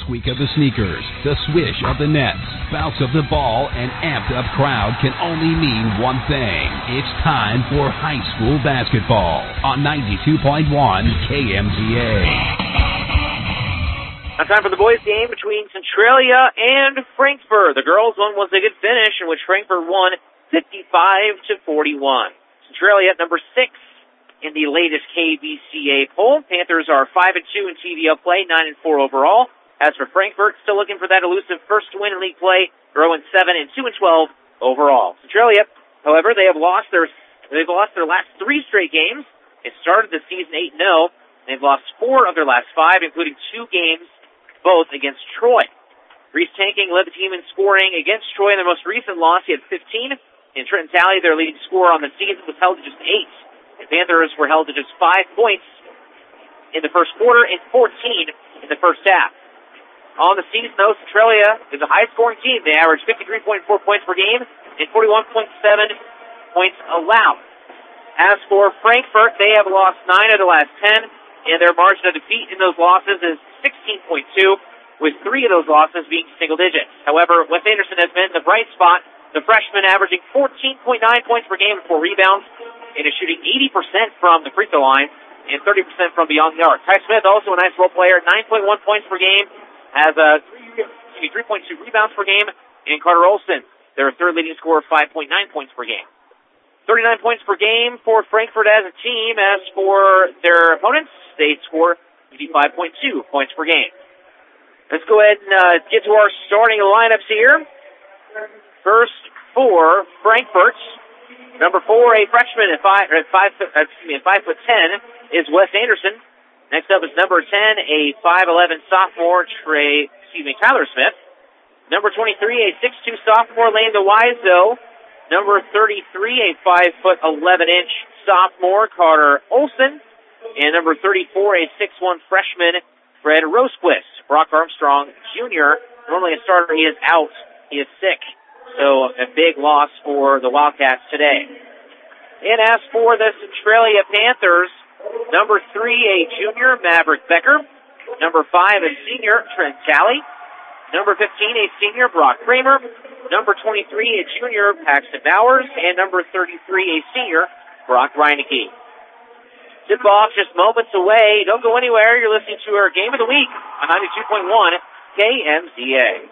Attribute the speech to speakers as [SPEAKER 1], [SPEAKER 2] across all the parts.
[SPEAKER 1] squeak of the sneakers, the swish of the nets, bounce of the ball, and amped-up crowd can only mean one thing. It's time for high school basketball on 92.1 KMZA.
[SPEAKER 2] Now time for the boys' game between Centralia and Frankfort. The girls' one was a good finish in which Frankfort won 55-41. Centralia at number 6 in the latest KBCA poll. Panthers are 5-2 in TVL play, 9-4 overall. As for Frankfort, still looking for that elusive first win in league play, growing 7 and 2-12 overall. Centralia, however, they've lost their last 3 straight games. They started the season 8-0. They've lost 4 of their last 5, including 2 games, both against Troy. Reese Tanking led the team in scoring against Troy in their most recent loss. He had 15. And Trenton Talley, their leading scorer on the season, was held to just 8. The Panthers were held to just 5 points in the first quarter and 14 in the first half. On the season, though, Centralia is a high-scoring team. They average 53.4 points per game and 41.7 points allowed. As for Frankfort, they have lost 9 of the last 10, and their margin of defeat in those losses is 16.2, with 3 of those losses being single digits. However, Wes Anderson has been the bright spot, the freshman averaging 14.9 points per game and 4 rebounds, and is shooting 80% from the free throw line and 30% from beyond the arc. Ty Smith, also a nice role player, 9.1 points per game, has 3.2 rebounds per game, and Carter Olson, their third leading scorer, 5.9 points per game. 39 points per game for Frankfort as a team. As for their opponents, they score 55.2 points per game. Let's go ahead and get to our starting lineups here. First for Frankfurt, number 4, a freshman at 5'10", is Wes Anderson. Next up is number 10, a 5'11" sophomore, Tyler Smith. Number 23, a 6'2" sophomore, Landon Wiseau. Number 33, a 5'11" sophomore, Carter Olson. And number 34, a 6'1" freshman, Fred Rosquist. Brock Armstrong, Jr., normally a starter, he is out. He is sick. So a big loss for the Wildcats today. And as for the Centralia Panthers, number 3, a junior, Maverick Becker. Number 5, a senior, Trent Talley. Number 15, a senior, Brock Kramer. Number 23, a junior, Paxton Bowers. And number 33, a senior, Brock Reineke. Tip-off just moments away. Don't go anywhere. You're listening to our Game of the Week on 92.1 KMZA.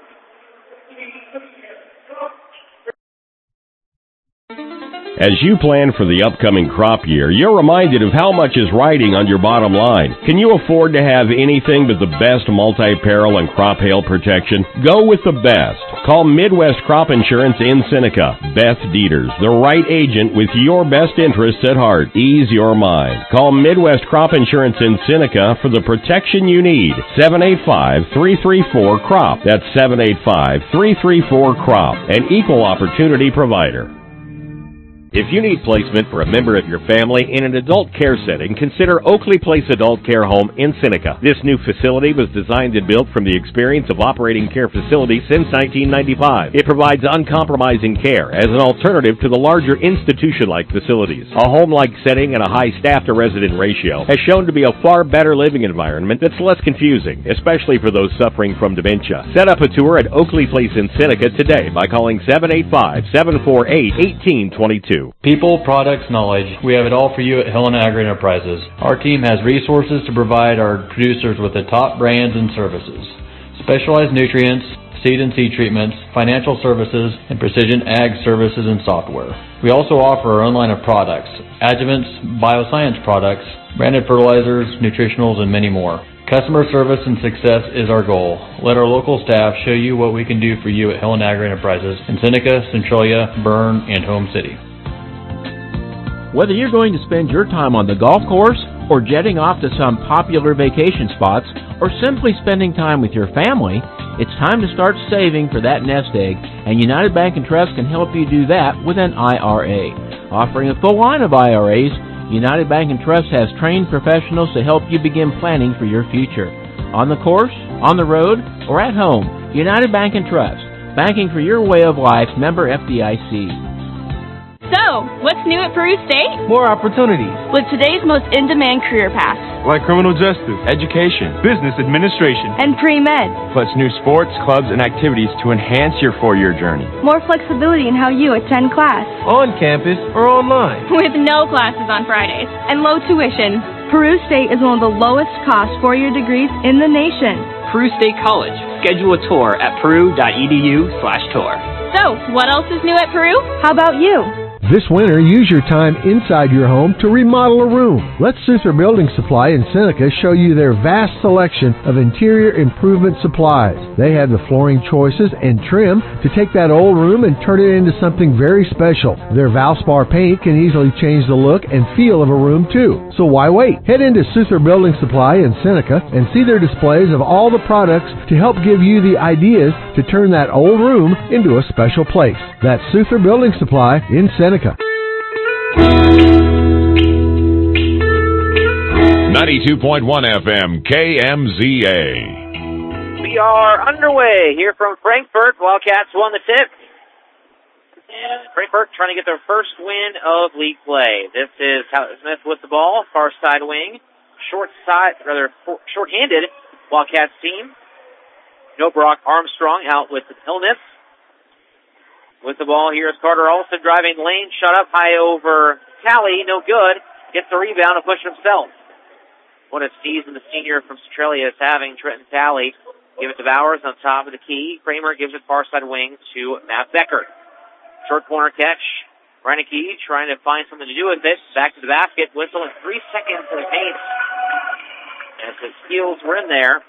[SPEAKER 3] As you plan for the upcoming crop year, you're reminded of how much is riding on your bottom line. Can you afford to have anything but the best multi-peril and crop hail protection? Go with the best. Call Midwest Crop Insurance in Seneca. Beth Dieters, the right agent with your best interests at heart. Ease your mind. Call Midwest Crop Insurance in Seneca for the protection you need. 785-334-CROP. That's 785-334-CROP. An equal opportunity provider. If you need placement for a member of your family in an adult care setting, consider Oakley Place Adult Care Home in Seneca. This new facility was designed and built from the experience of operating care facilities since 1995. It provides uncompromising care as an alternative to the larger institution-like facilities. A home-like setting and a high staff-to-resident ratio has shown to be a far better living environment that's less confusing, especially for those suffering from dementia. Set up a tour at Oakley Place in Seneca today by calling 785-748-1822.
[SPEAKER 4] People, products, knowledge. We have it all for you at Helena Agri Enterprises. Our team has resources to provide our producers with the top brands and services. Specialized nutrients, seed and seed treatments, financial services, and precision ag services and software. We also offer our own line of products, adjuvants, bioscience products, branded fertilizers, nutritionals, and many more. Customer service and success is our goal. Let our local staff show you what we can do for you at Helena Agri Enterprises in Seneca, Centralia, Berne, and Home City.
[SPEAKER 5] Whether you're going to spend your time on the golf course or jetting off to some popular vacation spots or simply spending time with your family, it's time to start saving for that nest egg, and United Bank & Trust can help you do that with an IRA. Offering a full line of IRAs, United Bank & Trust has trained professionals to help you begin planning for your future. On the course, on the road, or at home, United Bank & Trust. Banking for your way of life, member FDIC.
[SPEAKER 6] So, what's new at Peru State?
[SPEAKER 7] More opportunities.
[SPEAKER 6] With today's most in-demand career paths.
[SPEAKER 7] Like criminal justice, education, business administration,
[SPEAKER 6] and pre-med.
[SPEAKER 7] Plus new sports, clubs, and activities to enhance your 4-year journey.
[SPEAKER 6] More flexibility in how you attend class.
[SPEAKER 7] On campus or online.
[SPEAKER 6] With no classes on Fridays. And low tuition. Peru State is one of the lowest cost 4-year degrees in the nation.
[SPEAKER 8] Peru State College. Schedule a tour at peru.edu/tour.
[SPEAKER 6] So, what else is new at Peru? How about you?
[SPEAKER 9] This winter, use your time inside your home to remodel a room. Let Souther Building Supply in Seneca show you their vast selection of interior improvement supplies. They have the flooring choices and trim to take that old room and turn it into something very special. Their Valspar paint can easily change the look and feel of a room too. So why wait? Head into Souther Building Supply in Seneca and see their displays of all the products to help give you the ideas to turn that old room into a special place. That's Souther Building Supply in Seneca.
[SPEAKER 10] 92.1 FM, KMZA.
[SPEAKER 2] We are underway here from Frankfort. Wildcats won the tip. And Frankfort trying to get their first win of league play. This is Tyler Smith with the ball, far side wing. Short-handed Wildcats team. No Brock Armstrong out with illness. With the ball, here's Carter Olson driving lane, shot up high over Talley, no good. Gets the rebound and push himself. What a season the senior from Centralia is having, Trenton Talley. Give it to Bowers on top of the key. Kramer gives it far side wing to Matt Becker. Short corner catch. Reineke trying to find something to do with it. Back to the basket. Whistle in 3 seconds in the paint. As his heels were in there.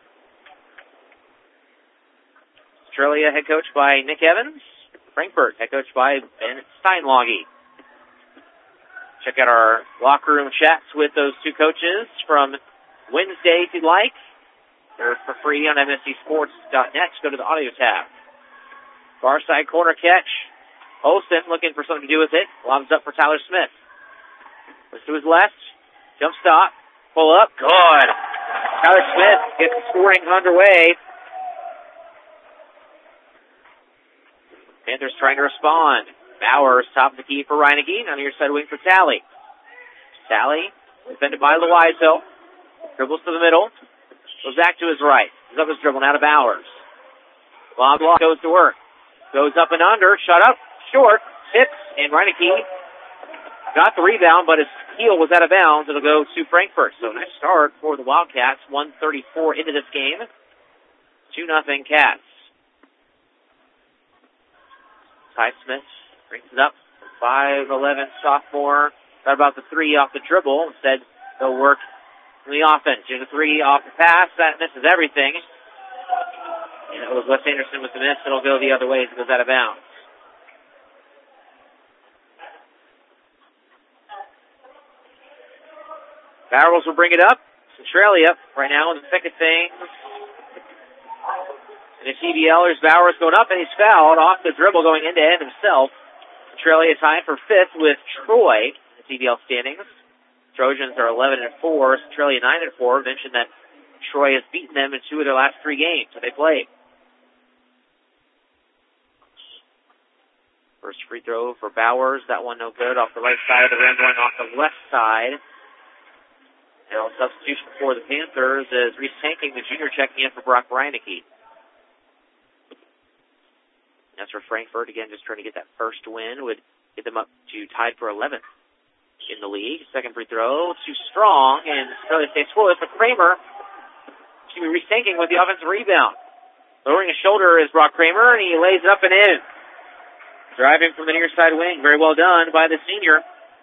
[SPEAKER 2] Centralia head coach by Nick Evans. Frankfort head coach by Ben Steinloggy. Check out our locker room chats with those two coaches from Wednesday if you'd like. They're for free on mscsports.net. Go to the audio tab. Far side corner catch. Olsen looking for something to do with it. Lobs up for Tyler Smith. Looks to his left. Jump stop. Pull up. Good. Tyler Smith gets the scoring underway. Panthers trying to respond. Bowers, top of the key for Reineke. On the near side wing for Talley. Talley, defended by Loizo. Dribbles to the middle. Goes back to his right. He's up his dribble now to Bowers. Lob goes to work. Goes up and under. Shut up. Short. Tips. And Reineke got the rebound, but his heel was out of bounds. It'll go to Frankfort. So nice start for the Wildcats. 1:34 into this game. 2-0 Cats. Ty Smith brings it up. 5'11" sophomore. Got about the three off the dribble. Instead, they'll work in the offense. Here's a three off the pass. That misses everything. And it was Wes Anderson with the miss. It'll go the other way as it goes out of bounds. Barrels will bring it up. Centralia right now in the thick of things. And the TBL, there's Bowers going up, and he's fouled off the dribble going end-to-end himself. Centralia tied for fifth with Troy in the TBL standings. Trojans are 11-4. Centralia 9-4. Mentioned that Troy has beaten them in 2 of their last 3 games that they played. First free throw for Bowers. That one no good. Off the right side of the rim, going off the left side. Now substitution for the Panthers is Reese Tanking, the junior, checking in for Brock Reineke. That's for Frankfort. Again, just trying to get that first win. Would get them up to tied for 11th in the league. Second free throw, too strong, and Australia stays scoreless. But Kramer, Reese Tanking with the offensive rebound. Lowering his shoulder is Brock Kramer, and he lays it up and in. Driving from the near side wing. Very well done by the senior.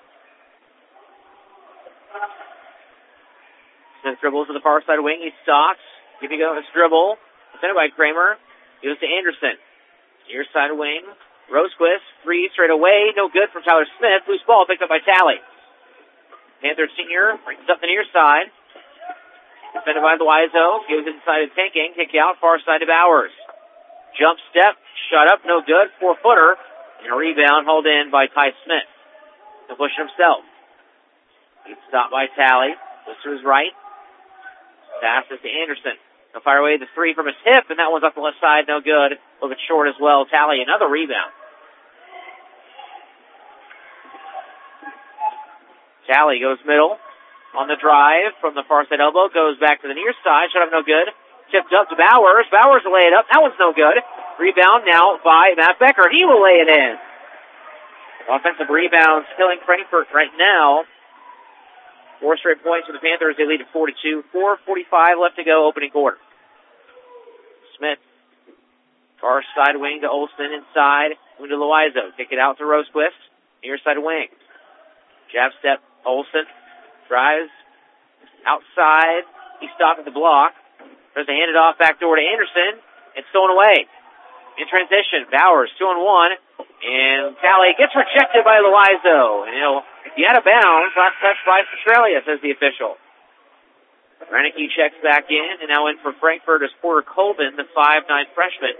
[SPEAKER 2] Smith dribbles to the far side wing. He stops. Giving out his dribble. Defended by Kramer. Gives to Anderson. Near side wing. Rosequist. 3 straight away. No good from Tyler Smith. Loose ball picked up by Talley. Panther senior brings up the near side. Defended by Loizo. Gives inside to Tanking. Kick out. Far side to Bowers. Jump step. Shot up. No good. 4-footer. And a rebound hauled in by Ty Smith. To push himself. He's stopped by Talley. Goes to his right. Passes to Anderson. He'll fire away the 3 from his hip, and that one's off the left side. No good. A little bit short as well. Talley, another rebound. Talley goes middle on the drive from the far side elbow, goes back to the near side, shot up no good. Tipped up to Bowers. Bowers will lay it up. That one's no good. Rebound now by Matt Becker. He will lay it in. Offensive rebound killing Frankfort right now. 4 straight points for the Panthers. They lead at 42. 4:45 left to go, opening quarter. Smith. Far side wing to Olsen inside. Wing to Loizo. Kick it out to Rosequist. Near side wing. Jab step. Olsen. Drives. Outside. He stopped at the block. Tries to hand it off back door to Anderson. It's stolen away. In transition. Bowers 2-on-1. And Talley gets rejected by Loizo. And he'll be out of bounds. Last touch by Centralia, says the official. Reineke checks back in, and now in for Frankfurt is Porter Colvin, the 5'9 freshman.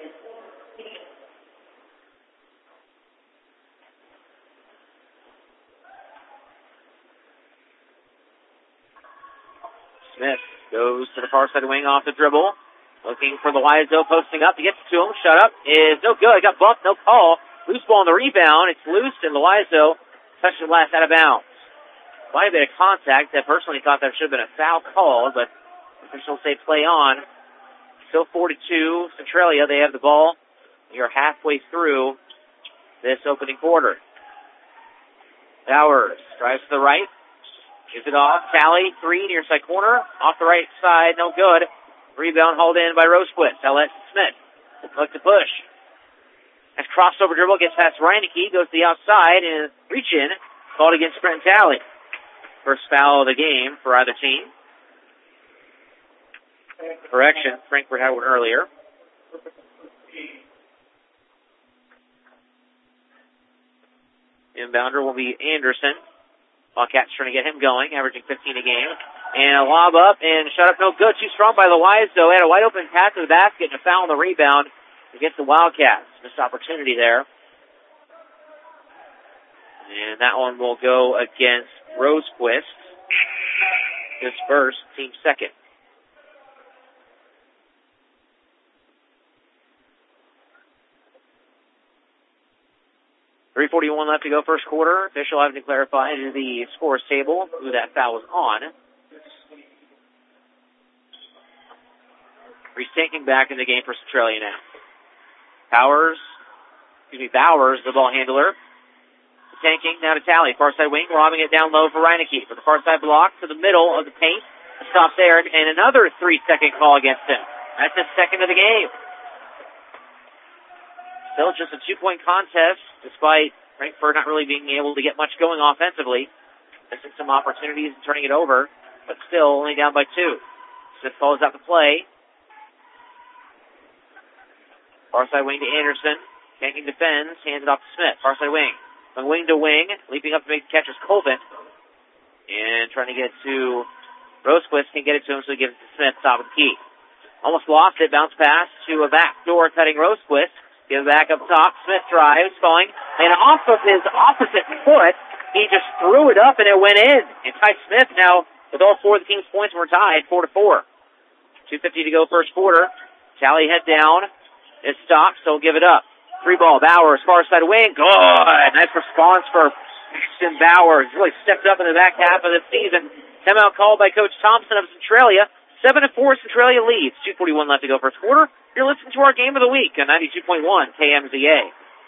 [SPEAKER 2] Smith goes to the far side wing off the dribble. Looking for Loizo, posting up. He gets to him. Shut up. Is no good. Got bumped. No call. Loose ball on the rebound. It's loose, and Loizo touched the glass out of bounds. Quite a bit of contact. I personally thought there should have been a foul called, but officials say play on. Still 42. Centralia, they have the ball. We are halfway through this opening quarter. Bowers drives to the right. Gives it off. Talley, 3, near side corner. Off the right side, no good. Rebound hauled in by Rosequist. They'll let Smith look to push. As crossover dribble gets past Reineke, goes to the outside and reach in. Called against Brent Talley. First foul of the game for either team. Correction, Frankfurt had one earlier. Inbounder will be Anderson. Wildcats trying to get him going, averaging 15 a game. And a lob up and shot up no good. Too strong by the Loizo. Had a wide open pass to the basket and a foul on the rebound against the Wildcats. Missed opportunity there. And that one will go against Rosequist. His first, team second. .341 left to go first quarter. Official having to clarify in the scores table who that foul was on. Restanking back in the game for Centralia now. Bowers, the ball handler. Tanking now to Talley. Far side wing, lobbing it down low for Reineke. For the far side block to the middle of the paint. Stop there, and another 3-second call against him. That's his second of the game. Still just a 2-point contest, despite Frankfurt not really being able to get much going offensively. Missing some opportunities and turning it over, but still only down by 2. Smith follows out the play. Far side wing to Anderson. Tanking defends, hands it off to Smith. Far side wing. From wing to wing, leaping up to make the catch is Colvin. And trying to get to Rosequist, can't get it to him, so he gives it to Smith, top of the key. Almost lost it, bounce pass to a backdoor cutting Rosequist. Give it back up top, Smith drives, falling, and off of his opposite foot, he just threw it up and it went in. And Ty Smith now, with all 4 of the team's points, we're tied 4-4. 2:50 to go first quarter. Talley head down. It stops, so give it up. 3 ball, Bowers, far side wing. Good. Nice response for Ashton Bowers. Really stepped up in the back half of the season. Timeout called by Coach Thompson of Centralia. 7-4 Centralia leads. 2:41 left to go first quarter. You're listening to our game of the week on 92.1 KMZA.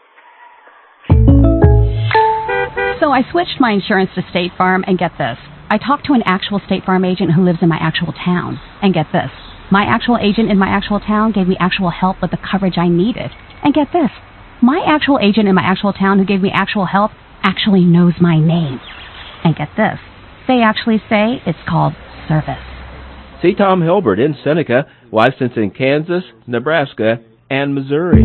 [SPEAKER 11] So I switched my insurance to State Farm, and get this. I talked to an actual State Farm agent who lives in my actual town. And get this. My actual agent in my actual town gave me actual help with the coverage I needed. And get this. My actual agent in my actual town who gave me actual help actually knows my name. And get this. They actually say it's called service.
[SPEAKER 5] See Tom Hilbert in Seneca, licensed in Kansas, Nebraska, and Missouri.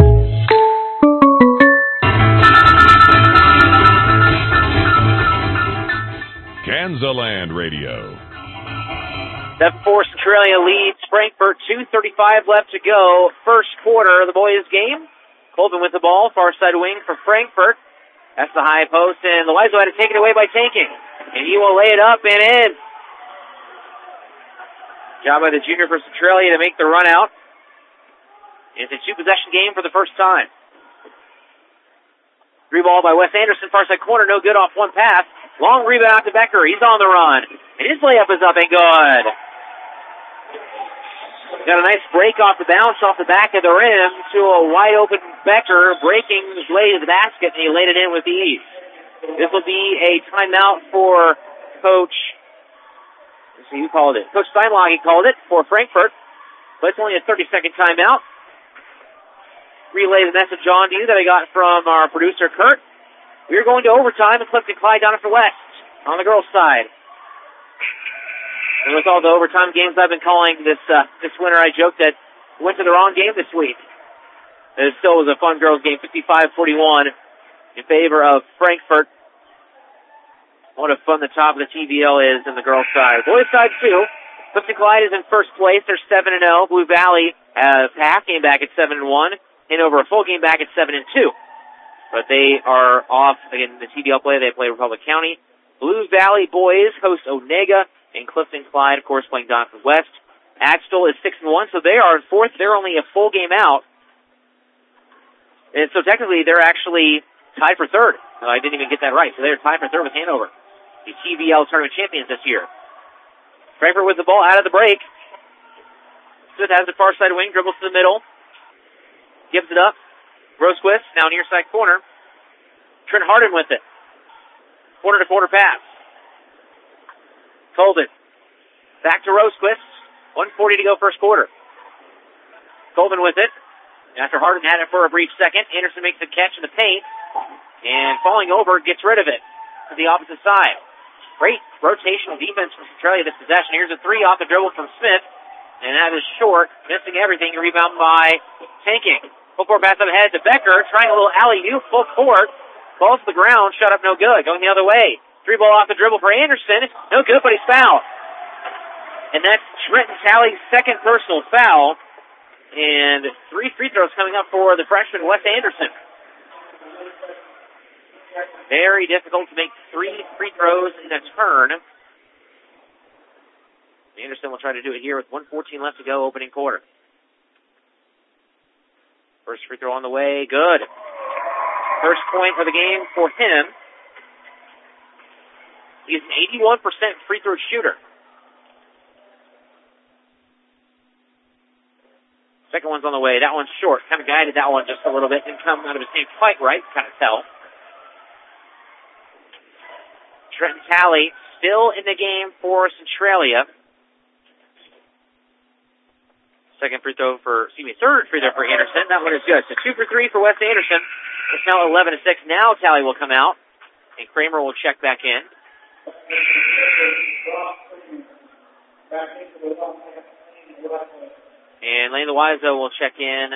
[SPEAKER 10] Kansaland Radio.
[SPEAKER 2] 7-4 Centralia leads Frankfurt. 2:35 left to go. First quarter of the boys' game. Colvin with the ball. Far side wing for Frankfurt. That's the high post, and Loizo had to take it away by tanking. And he will lay it up and in. Job by the junior for Centralia to make the run out. It's a 2-possession game for the first time. 3 ball by Wes Anderson. Far side corner. No good off one pass. Long rebound to Becker. He's on the run. And his layup is up and good. Got a nice break off the bounce off the back of the rim to a wide open Becker, breaking his way to the basket, and he laid it in with ease. This will be a timeout for Coach, let's see who called it. Coach Steinlage, he called it for Frankfort, but it's only a 30-second timeout. Relay the message on to you that I got from our producer, Kurt. We're going to overtime and Clifton Clyde down for West on the girls' side. And with all the overtime games I've been calling this winter, I joked that we went to the wrong game this week. It still was a fun girls' game, 55-41 in favor of Frankfort. What a fun the top of the TVL is in the girls' side. Boys' side, too. Clifton Clyde is in first place. They're 7-0. Blue Valley has half game back at 7-1. And over a full game back at 7-2. But they are off again in the TVL play. They play Republic County. Blue Valley boys host Onega. And Clifton Clyde, of course, playing Doniphan West. Axtell is 6-1, so they are in fourth. They're only a full game out. And so technically, they're actually tied for third. I didn't even get that right. So they're tied for third with Hanover, the TVL tournament champions this year. Frankfort with the ball out of the break. Smith has the far side wing, dribbles to the middle. Gives it up. Rosequist, now near side corner. Trent Harden with it. Quarter-to-quarter pass. Colvin. Back to Rosequist. 1:40 to go first quarter. Colvin with it. After Harden had it for a brief second, Anderson makes a catch in the paint. And falling over, gets rid of it to the opposite side. Great rotational defense from Centralia this possession. Here's a three off the dribble from Smith. And that is short. Missing everything. Rebound by Tanking. Full court pass up ahead to Becker. Trying a little alley-oop. Full court. Falls to the ground. Shut up no good. Going the other way. Three ball off the dribble for Anderson. No good, but he's fouled. And that's Trenton Talley's second personal foul. And 3 free throws coming up for the freshman, Wes Anderson. Very difficult to make 3 free throws in a turn. Anderson will try to do it here with 1:14 left to go, opening quarter. First free throw on the way. Good. First point of the game for him. He's an 81% free throw shooter. Second one's on the way. That one's short. Kind of guided that one just a little bit. Didn't come out of his hand quite right. Kind of tell. Trenton Talley still in the game for Centralia. Third free throw for Anderson. That one is good. So 2 for 3 for Wes Anderson. It's now 11-6. Now Talley will come out. And Kramer will check back in. And Lane Loiseau will check in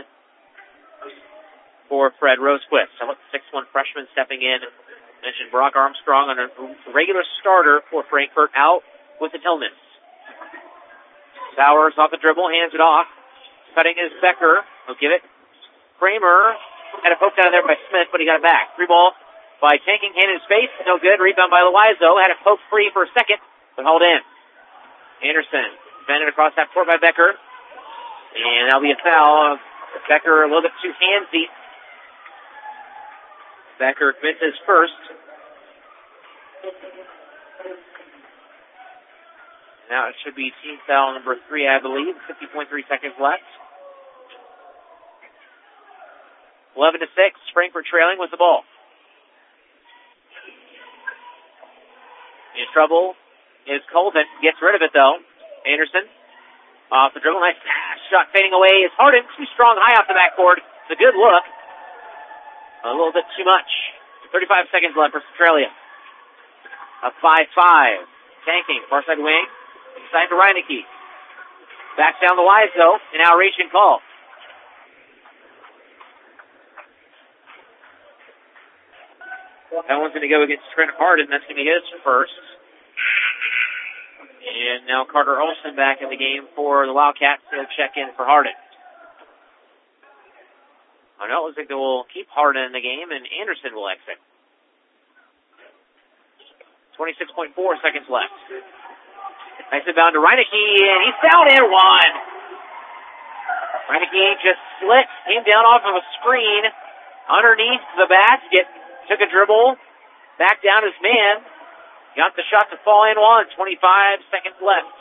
[SPEAKER 2] for Fred Rosequist. How about the 6'1" freshman stepping in? Mentioned Brock Armstrong on a regular starter for Frankfort, out with an illness. Bowers off the dribble, hands it off. Cutting is Becker. He'll give it. Kramer had it poked out of there by Smith, but he got it back. 3 ball by Tanking, hand in his face. No good. Rebound by Loiseau. Had it poked free for a second, but hauled in. Anderson defended across that court by Becker. And that'll be a foul. Becker a little bit too handsy. Becker commits his first. Now it should be team foul number 3, I believe. 50.3 seconds left. 11-6. Frankfort trailing with the ball. In trouble is Colvin. Gets rid of it, though. Anderson off the dribble. Nice pass. Shot fading away is Harden. Too strong high off the backboard. It's a good look. A little bit too much. 35 seconds left for Centralia. Up 5-5. Tanking. Far side wing. Inside to Reineke. Back down the Loiseau. An out-reaching call. That one's going to go against Trent Harden. That's going to be his first. And now Carter Olson back in the game for the Wildcats. He'll check in for Harden. I know it looks like they will keep Harden in the game, and Anderson will exit. 26.4 seconds left. Nice inbound to Reineke, and he's down and one. Reineke just slipped, came down off of a screen underneath the basket, took a dribble, back down his man, Got the shot to fall in one. 25 seconds left.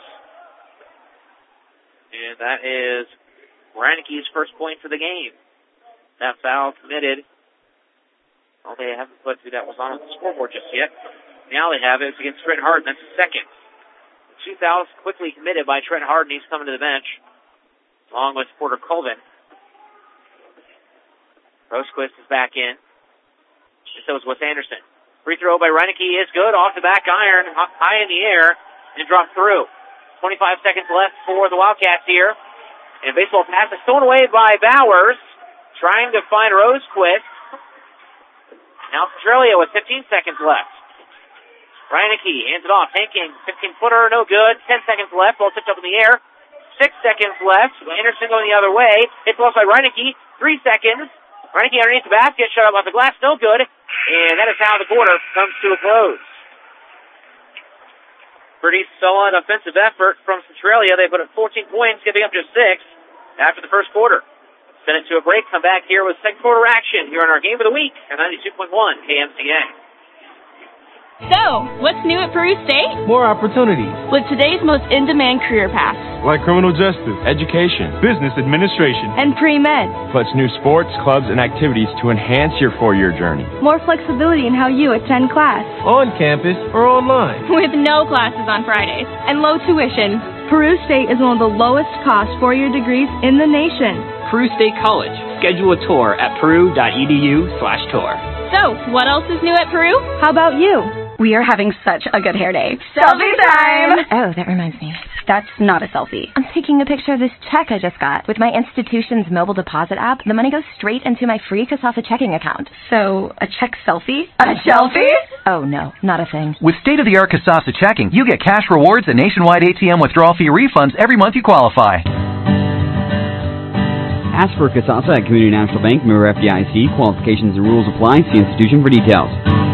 [SPEAKER 2] And that is Reineke's first point for the game. That foul committed. Well, they haven't put who that was on the scoreboard just yet. Now they have it. It's against Trent Harden. That's the second. 2 fouls quickly committed by Trent Harden. He's coming to the bench, along with Porter Colvin. Rosequist is back in. So is Wes Anderson. Free throw by Reineke is good. Off the back iron, high in the air, and dropped through. 25 seconds left for the Wildcats here. And a baseball pass is thrown away by Bowers, trying to find Rosequist. Now Centralia with 15 seconds left. Reineke hands it off. Tanking, 15-footer, no good. 10 seconds left. Ball tipped up in the air. 6 seconds left. Anderson going the other way. It's lost by Reineke. 3 seconds. Reineke underneath the basket. Shut up off the glass. No good. And that is how the quarter comes to a close. Pretty solid offensive effort from Centralia. They put up 14 points, giving up just 6 after the first quarter. Send it to a break. Come back here with second quarter action here on our game of the week at 92.1 KMCA.
[SPEAKER 6] So, what's new at Peru State?
[SPEAKER 12] More opportunities.
[SPEAKER 6] With today's most in-demand career paths.
[SPEAKER 12] Like criminal justice, education, business administration,
[SPEAKER 6] and pre-med.
[SPEAKER 7] Plus new sports, clubs, and activities to enhance your 4-year journey.
[SPEAKER 6] More flexibility in how you attend class.
[SPEAKER 12] On campus or online.
[SPEAKER 6] With no classes on Fridays and low tuition. Peru State is one of the lowest cost 4-year degrees in the nation.
[SPEAKER 8] Peru State College. Schedule a tour at peru.edu/tour.
[SPEAKER 6] So, what else is new at Peru? How about you?
[SPEAKER 11] We are having such a good hair day.
[SPEAKER 13] Selfie time!
[SPEAKER 11] Oh, that reminds me. That's not a selfie.
[SPEAKER 13] I'm taking a picture of this check I just got. With my institution's mobile deposit app, the money goes straight into my free Kasasa checking account.
[SPEAKER 11] So, a check selfie?
[SPEAKER 13] A selfie? Oh, no, not a thing.
[SPEAKER 14] With state-of-the-art Kasasa checking, you get cash rewards and nationwide ATM withdrawal fee refunds every month you qualify.
[SPEAKER 15] Ask for Kasasa at Community National Bank, member FDIC. Qualifications and rules apply. See institution for details.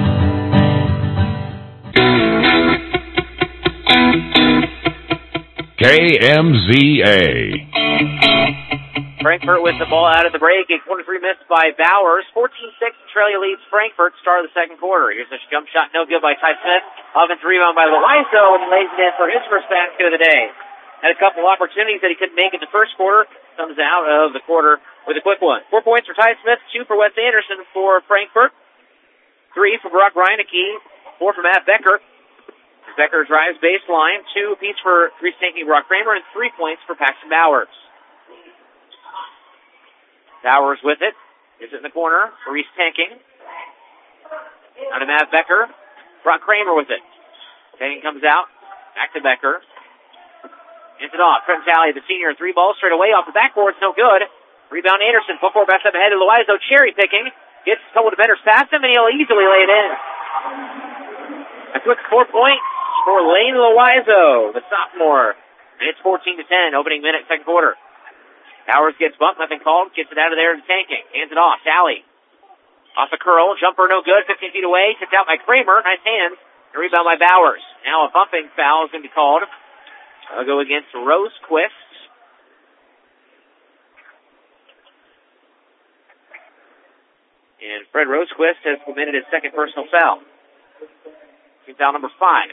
[SPEAKER 10] KMZA.
[SPEAKER 2] Frankfurt with the ball out of the break. A corner three missed by Bowers. 14-6, Centralia leads Frankfurt. Start of the second quarter. Here's a jump shot, no good by Ty Smith. Offensive rebound by Loizo, and lays it in for his first basket of the day. Had a couple opportunities that he couldn't make in the first quarter. Comes out of the quarter with a quick one. 4 points for Ty Smith, 2 for Wes Anderson for Frankfurt, 3 for Brock Reineke, 4 for Matt Becker. Becker drives baseline, 2 apiece for Reese Tanking, Brock Kramer, and 3 points for Paxton Bowers. Bowers with it. Is it in the corner for Reese Tanking. Out to Matt Becker. Brock Kramer with it. Tanking comes out. Back to Becker. Hands it off. Trent Talley, the senior, 3 balls straight away off the backboard. It's no good. Rebound Anderson. Football backs up ahead to Loizo. Cherry picking. Gets a couple of defenders past him, and he'll easily lay it in. A quick 4 points for Lane Loizo, the sophomore. And it's 14-10, opening minute, second quarter. Bowers gets bumped, nothing called. Gets it out of there to Tanking. Hands it off. Talley. Off the curl. Jumper no good. 15 feet away. Tipped out by Kramer. Nice hands. And rebound by Bowers. Now a bumping foul is going to be called. I'll go against Rosequist. And Fred Rosequist has committed his second personal foul. Team foul number 5.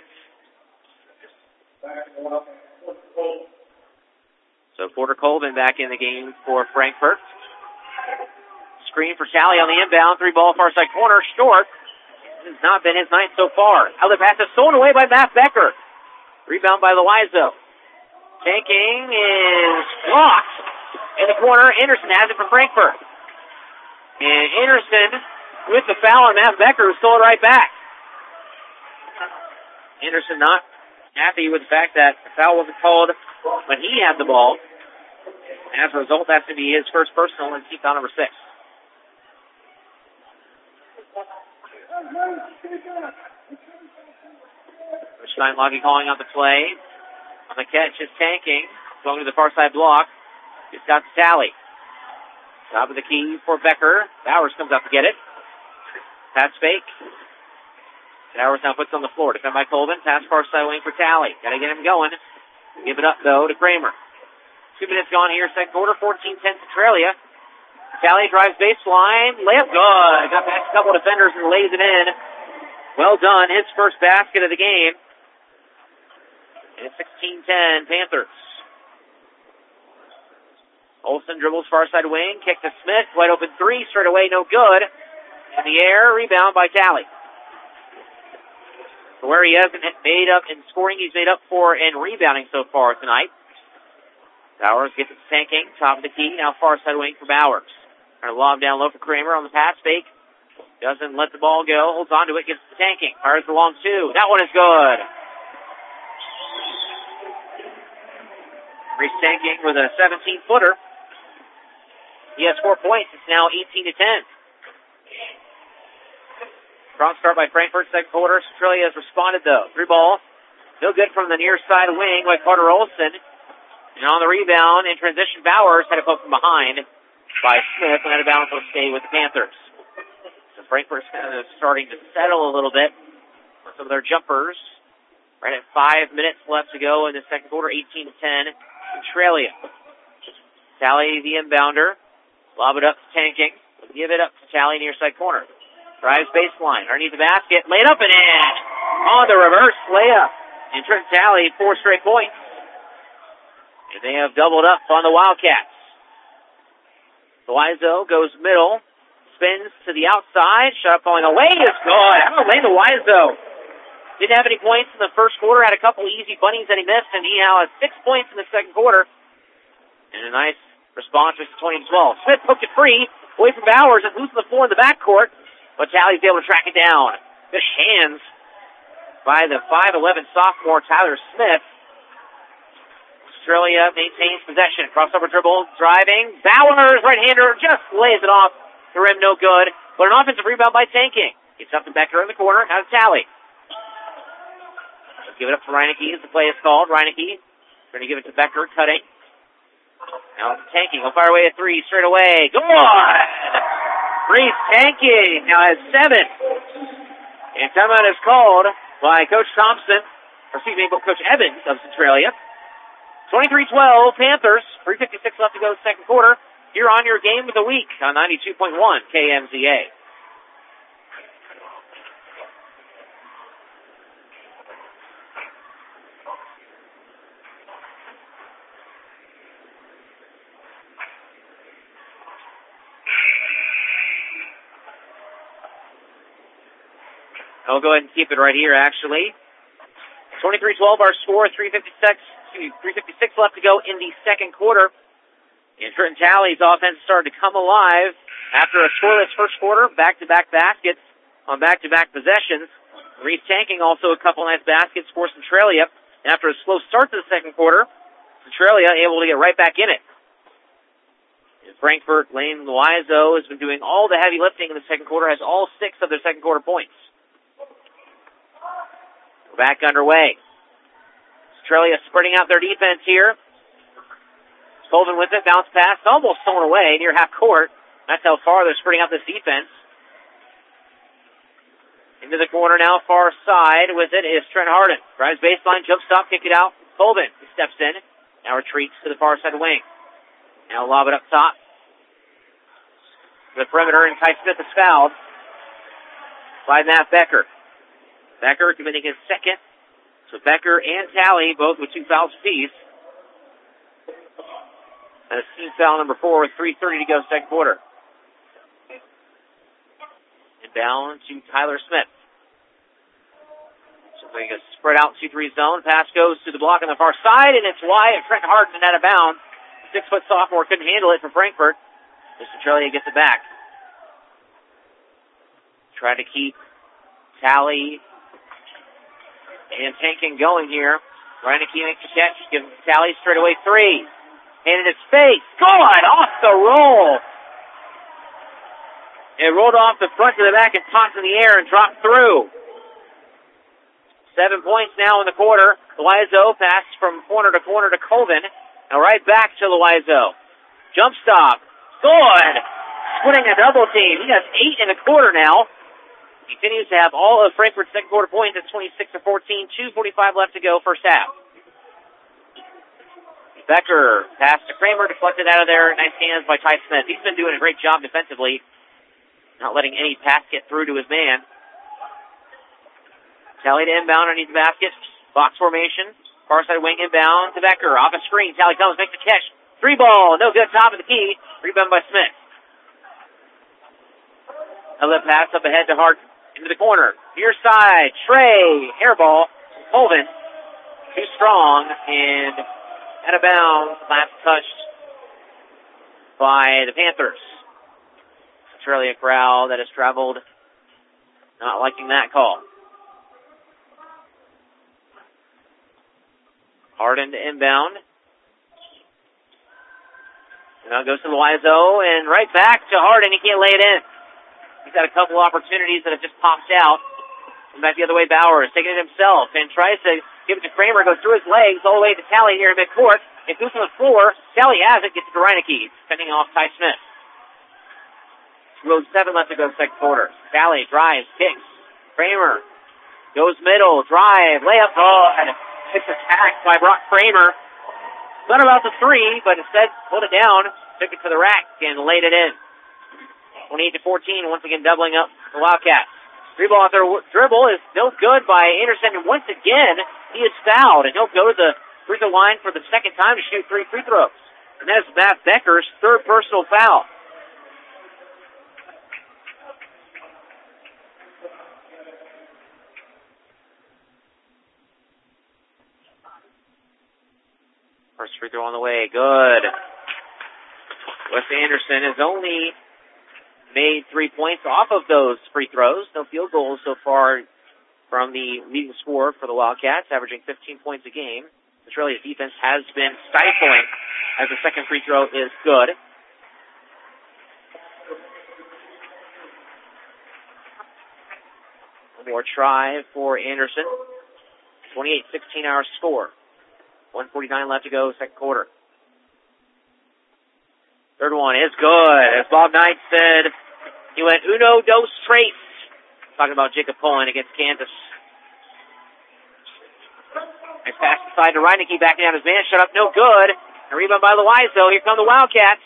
[SPEAKER 2] So Porter Colvin back in the game for Frankfurt. Screen for Talley on the inbound. 3 ball far side corner. Short. This has not been his night so far. Other pass is stolen away by Matt Becker. Rebound by Loizo. Tanking is blocked in the corner. Anderson has it for Frankfurt. And Anderson with the foul on Matt Becker, who stole it right back. Anderson not happy with the fact that the foul wasn't called when he had the ball. As a result, that's going to be his first personal and team foul number 6. Steinlocke calling out the play. On the catch is Tanking. Going to the far side block. It's got to Talley. Top of the key for Becker. Bowers comes up to get it. Pass fake. Bowers now puts it on the floor. Defended by Colvin. Pass far side wing for Talley. Got to get him going. Give it up, though, to Kramer. 2 minutes gone here, second quarter. 14-10 Centralia. Talley drives baseline. Layup good. Got past a couple of defenders and lays it in. Well done. His first basket of the game. And it's 16-10 Panthers. Olsen dribbles far side wing. Kick to Smith. Wide open three. Straight away. No good. In the air. Rebound by Talley. So where he hasn't made up in scoring, he's made up for in rebounding so far tonight. Bowers gets it tanking. Top of the key. Now far side wing for Bowers. Trying to lob down low for Kramer on the pass fake. Doesn't let the ball go. Holds on to it. Gets the tanking. Fires the long two. That one is good. Reese tanking with a 17-footer. He has 4 points. It's now 18-10. Strong start by Frankfurt. Second quarter. Centralia has responded, though. Three ball. No good from the near side wing by Carter Olsen. And on the rebound, in transition, Bowers had it poked from behind by Smith, and out of bounds will stay with the Panthers. So Frankfurt's kind of starting to settle a little bit for some of their jumpers. Right at 5 minutes left to go in the second quarter, 18-10, Centralia. Talley, the inbounder. Lob it up to Tanking. Give it up to Talley, near side corner. Drives baseline, underneath the basket, laid up and in. On the reverse layup. And Trent Talley, 4 straight points. And they have doubled up on the Wildcats. Wiseau goes middle, spins to the outside, shot falling away is good. How about Landon Wiseau? Didn't have any points in the first quarter, had a couple easy bunnies that he missed, and he now has 6 points in the second quarter. And a nice response with 20-12. Smith poked it free, away from Bowers, and losing the floor in the backcourt. But Talley's able to track it down. Good hands by the 5'11 sophomore Tyler Smith. Australia maintains possession. Crossover dribble, driving. Bowers, right-hander, just lays it off the rim, no good. But an offensive rebound by Tanking. Gets up to Becker in the corner, now to Talley. Let's give it up to Reineke as the play is called. Reineke trying to give it to Becker, cutting. Now it's Tanking. He'll fire away a three, straight away. Good! Reese Tanking now has 7. And timeout is called by Coach Thompson, Coach Evans of Centralia. 23-12, Panthers. 3:56 left to go second quarter. Here on your game of the week on 92.1 KMZA. I'll go ahead and keep it right here, actually. 23-12, our score, 3:56 left to go in the second quarter. And Trenton Talley's offense started to come alive after a scoreless first quarter, back-to-back baskets on back-to-back possessions. Reese Tanking also a couple nice baskets for Centralia. And after a slow start to the second quarter, Centralia able to get right back in it. And Frankfurt, Lane Wiseau has been doing all the heavy lifting in the second quarter, has all 6 of their second quarter points. Back underway. Centralia spreading out their defense here. Colvin with it, bounce pass, almost thrown away near half court. That's how far they're spreading out this defense. Into the corner now, far side with it is Trent Harden. Drives baseline, jump stop, kick it out. Colvin steps in, now retreats to the far side wing. Now lob it up top. To the perimeter, and Ty Smith is fouled by Matt Becker. Becker committing his second. So Becker and Talley both with 2 fouls apiece. That's team foul number 4 with 3:30 to go second quarter. And down to Tyler Smith. So they get spread out 2-3 zone. Pass goes to the block on the far side, and it's wide. Trent Harden out of bounds. 6-foot sophomore couldn't handle it for Frankfurt. Centralia gets it back. Try to keep Talley and Tanking going here. Reineke makes the catch. Gives Talley straight away 3. And in his face. Good! Off the roll. It rolled off the front to the back and tossed in the air and dropped through. 7 points now in the quarter. Loiseau passed from corner to Colvin. Now right back to Loiseau. Jump stop. Good! Splitting a double team. He has 8 in the quarter now. Continues to have all of Frankfurt's second quarter points at 26-14. 2:45 left to go first half. Becker pass to Kramer, deflected out of there. Nice hands by Ty Smith. He's been doing a great job defensively, not letting any pass get through to his man. Tally to inbound underneath the basket. Box formation. Far side wing inbound to Becker. Off a screen. Tally comes, makes the catch. 3-ball. No good. Top of the key. Rebound by Smith. A lip pass up ahead to Hart. Into the corner. Near side. Trey. Airball. Colvin. Too strong. And out of bounds. Last touched by the Panthers. Centralia crowd that has traveled not liking that call. Harden to inbound. And now goes to Loiseau and right back to Harden. He can't lay it in. He's got a couple opportunities that have just popped out. And back the other way, Bowers taking it himself and tries to give it to Kramer. Goes through his legs all the way to Tally here in midcourt. It goes on the floor. Tally has it. Gets it to Reineke. Sending off Ty Smith. 2:07 left to go second quarter. Tally drives, kicks. Kramer goes middle, drive, layup. Oh, and it's attacked by Brock Kramer. Thought about the three, but instead pulled it down, took it to the rack, and laid it in. 28-14, once again doubling up the Wildcats. 3-ball out there dribble is no good by Anderson, and once again, he is fouled, and he'll go to the free throw line for the second time to shoot 3 free throws. And that is Matt Becker's third personal foul. First free throw on the way. Good. Wes Anderson has only made 3 points off of those free throws. No field goals so far from the leading scorer for the Wildcats, averaging 15 points a game. Centralia's defense has been stifling as the second free throw is good. One more try for Anderson. 28-16 our score. 1:49 left to go, second quarter. Third one is good. As Bob Knight said, he went uno, dos, tres. Talking about Jacob Pullen against Kansas. Nice pass inside to Reineke, backing down his man. Shut up, no good. A rebound by Loiseau. Here come the Wildcats.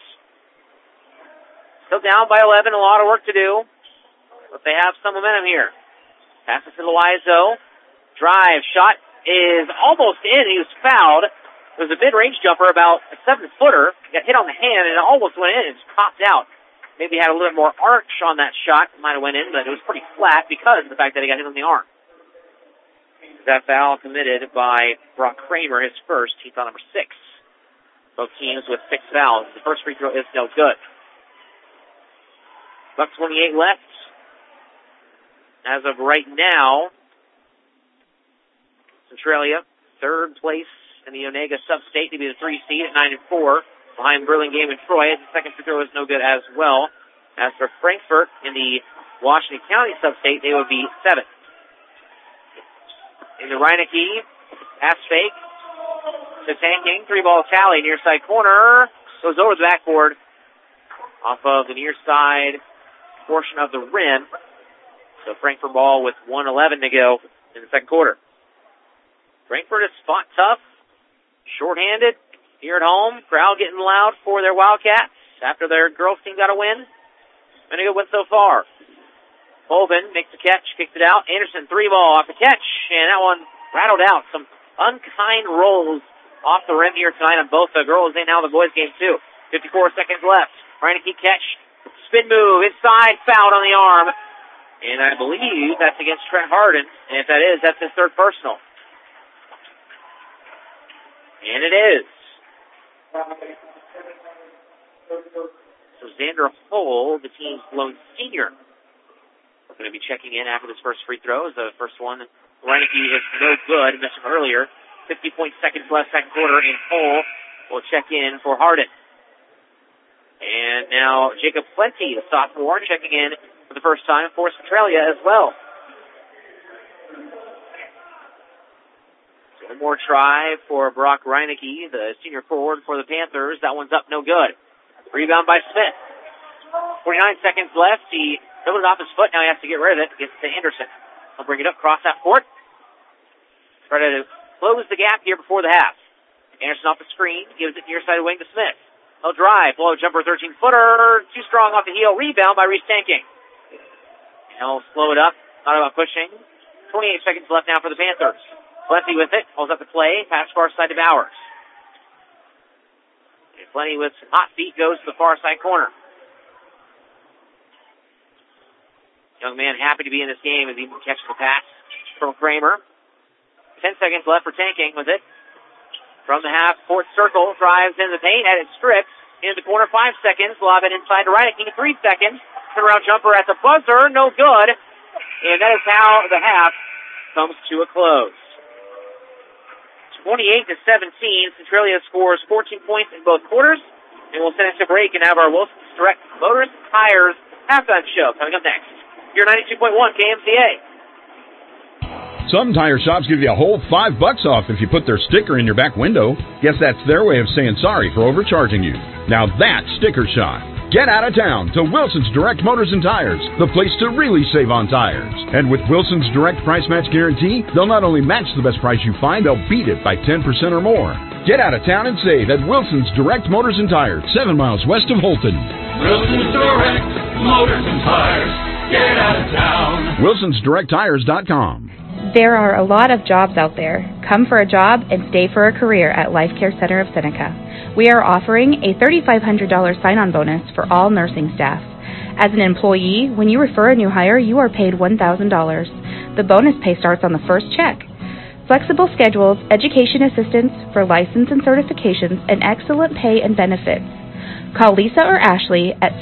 [SPEAKER 2] Still down by 11, a lot of work to do. But they have some momentum here. Pass it to Loiseau. Drive, shot is almost in. He was fouled. It was a mid-range jumper, about a 7-footer. He got hit on the hand, and it almost went in. It just popped out. Maybe had a little bit more arch on that shot. It might have went in, but it was pretty flat because of the fact that he got hit on the arm. That foul committed by Brock Kramer, his first. He's on number 6. Both teams with 6 fouls. The first free throw is no good. $1:28 left. As of right now, Centralia, third place in the Onega Sub-State to be the 3 seed at 9-4, behind Burlingame and Troy. The second free throw is no good as well. As for Frankfort in the Washington County Sub-State, they would be 7th. In the Reineke, pass fake to Tanking, 3-ball Tally, near side corner, goes over the backboard off of the near side portion of the rim. So Frankfort ball with 1:11 to go in the second quarter. Frankfort is fought tough, shorthanded here at home. Crowd getting loud for their Wildcats after their girls team got a win. Been a good win so far. Colvin makes the catch, kicks it out. Anderson 3-ball off the catch, and that one rattled out. Some unkind rolls off the rim here tonight on both the girls and now the boys game too. 54 seconds left. Reineke catch, spin move inside, fouled on the arm. And I believe that's against Trent Harden. And if that is, that's his third personal. And it is. So Xander Hull, the team's lone senior, is going to be checking in after this first free throw. The first one, Reineke is no good. I mentioned earlier, 50 seconds left, second quarter, and Hull will check in for Harden. And now Jacob Plenty, the sophomore, checking in for the first time for Centralia as well. So one more try for Brock Reineke, the senior forward for the Panthers. That one's up, no good. Rebound by Smith. 49 seconds left. He dribbled it off his foot. Now he has to get rid of it. Gets to Anderson. He'll bring it up, cross that court. Try to close the gap here before the half. Anderson off the screen. Gives it near side wing to Smith. He'll drive. Blow jumper, 13-footer. Too strong off the heel. Rebound by Reese Tanking. He'll slow it up. Thought about pushing. 28 seconds left now for the Panthers. Plenty with it. Holds up the play. Pass far side to Bowers. And Plenty with some hot feet goes to the far side corner. Young man happy to be in this game as he catches the pass from Kramer. 10 seconds left for Tanking with it. From the half-court circle, drives in the paint, and it strips. In the corner, 5 seconds. Lob it inside to Reineke, 3 seconds. Turnaround jumper at the buzzer, no good. And that is how the half comes to a close. 28-17. Centralia scores 14 points in both quarters. And we'll send it to break and have our Wilson's Direct Motors Tires halftime show coming up next. You're 92.1 KMCA.
[SPEAKER 10] Some tire shops give you a whole $5 off if you put their sticker in your back window. Guess that's their way of saying sorry for overcharging you. Now that's sticker shock. Get out of town to Wilson's Direct Motors and Tires, the place to really save on tires. And with Wilson's Direct Price Match Guarantee, they'll not only match the best price you find, they'll beat it by 10% or more. Get out of town and save at Wilson's Direct Motors and Tires, 7 miles west of Holton.
[SPEAKER 16] Wilson's Direct Motors and Tires. Get out of town.
[SPEAKER 10] Wilson'sDirectTires.com.
[SPEAKER 17] There are a lot of jobs out there. Come for a job and stay for a career at Life Care Center of Seneca. We are offering a $3,500 sign-on bonus for all nursing staff. As an employee, when you refer a new hire, you are paid $1,000. The bonus pay starts on the first check. Flexible schedules, education assistance for license and certifications, and excellent pay and benefits. Call Lisa or Ashley at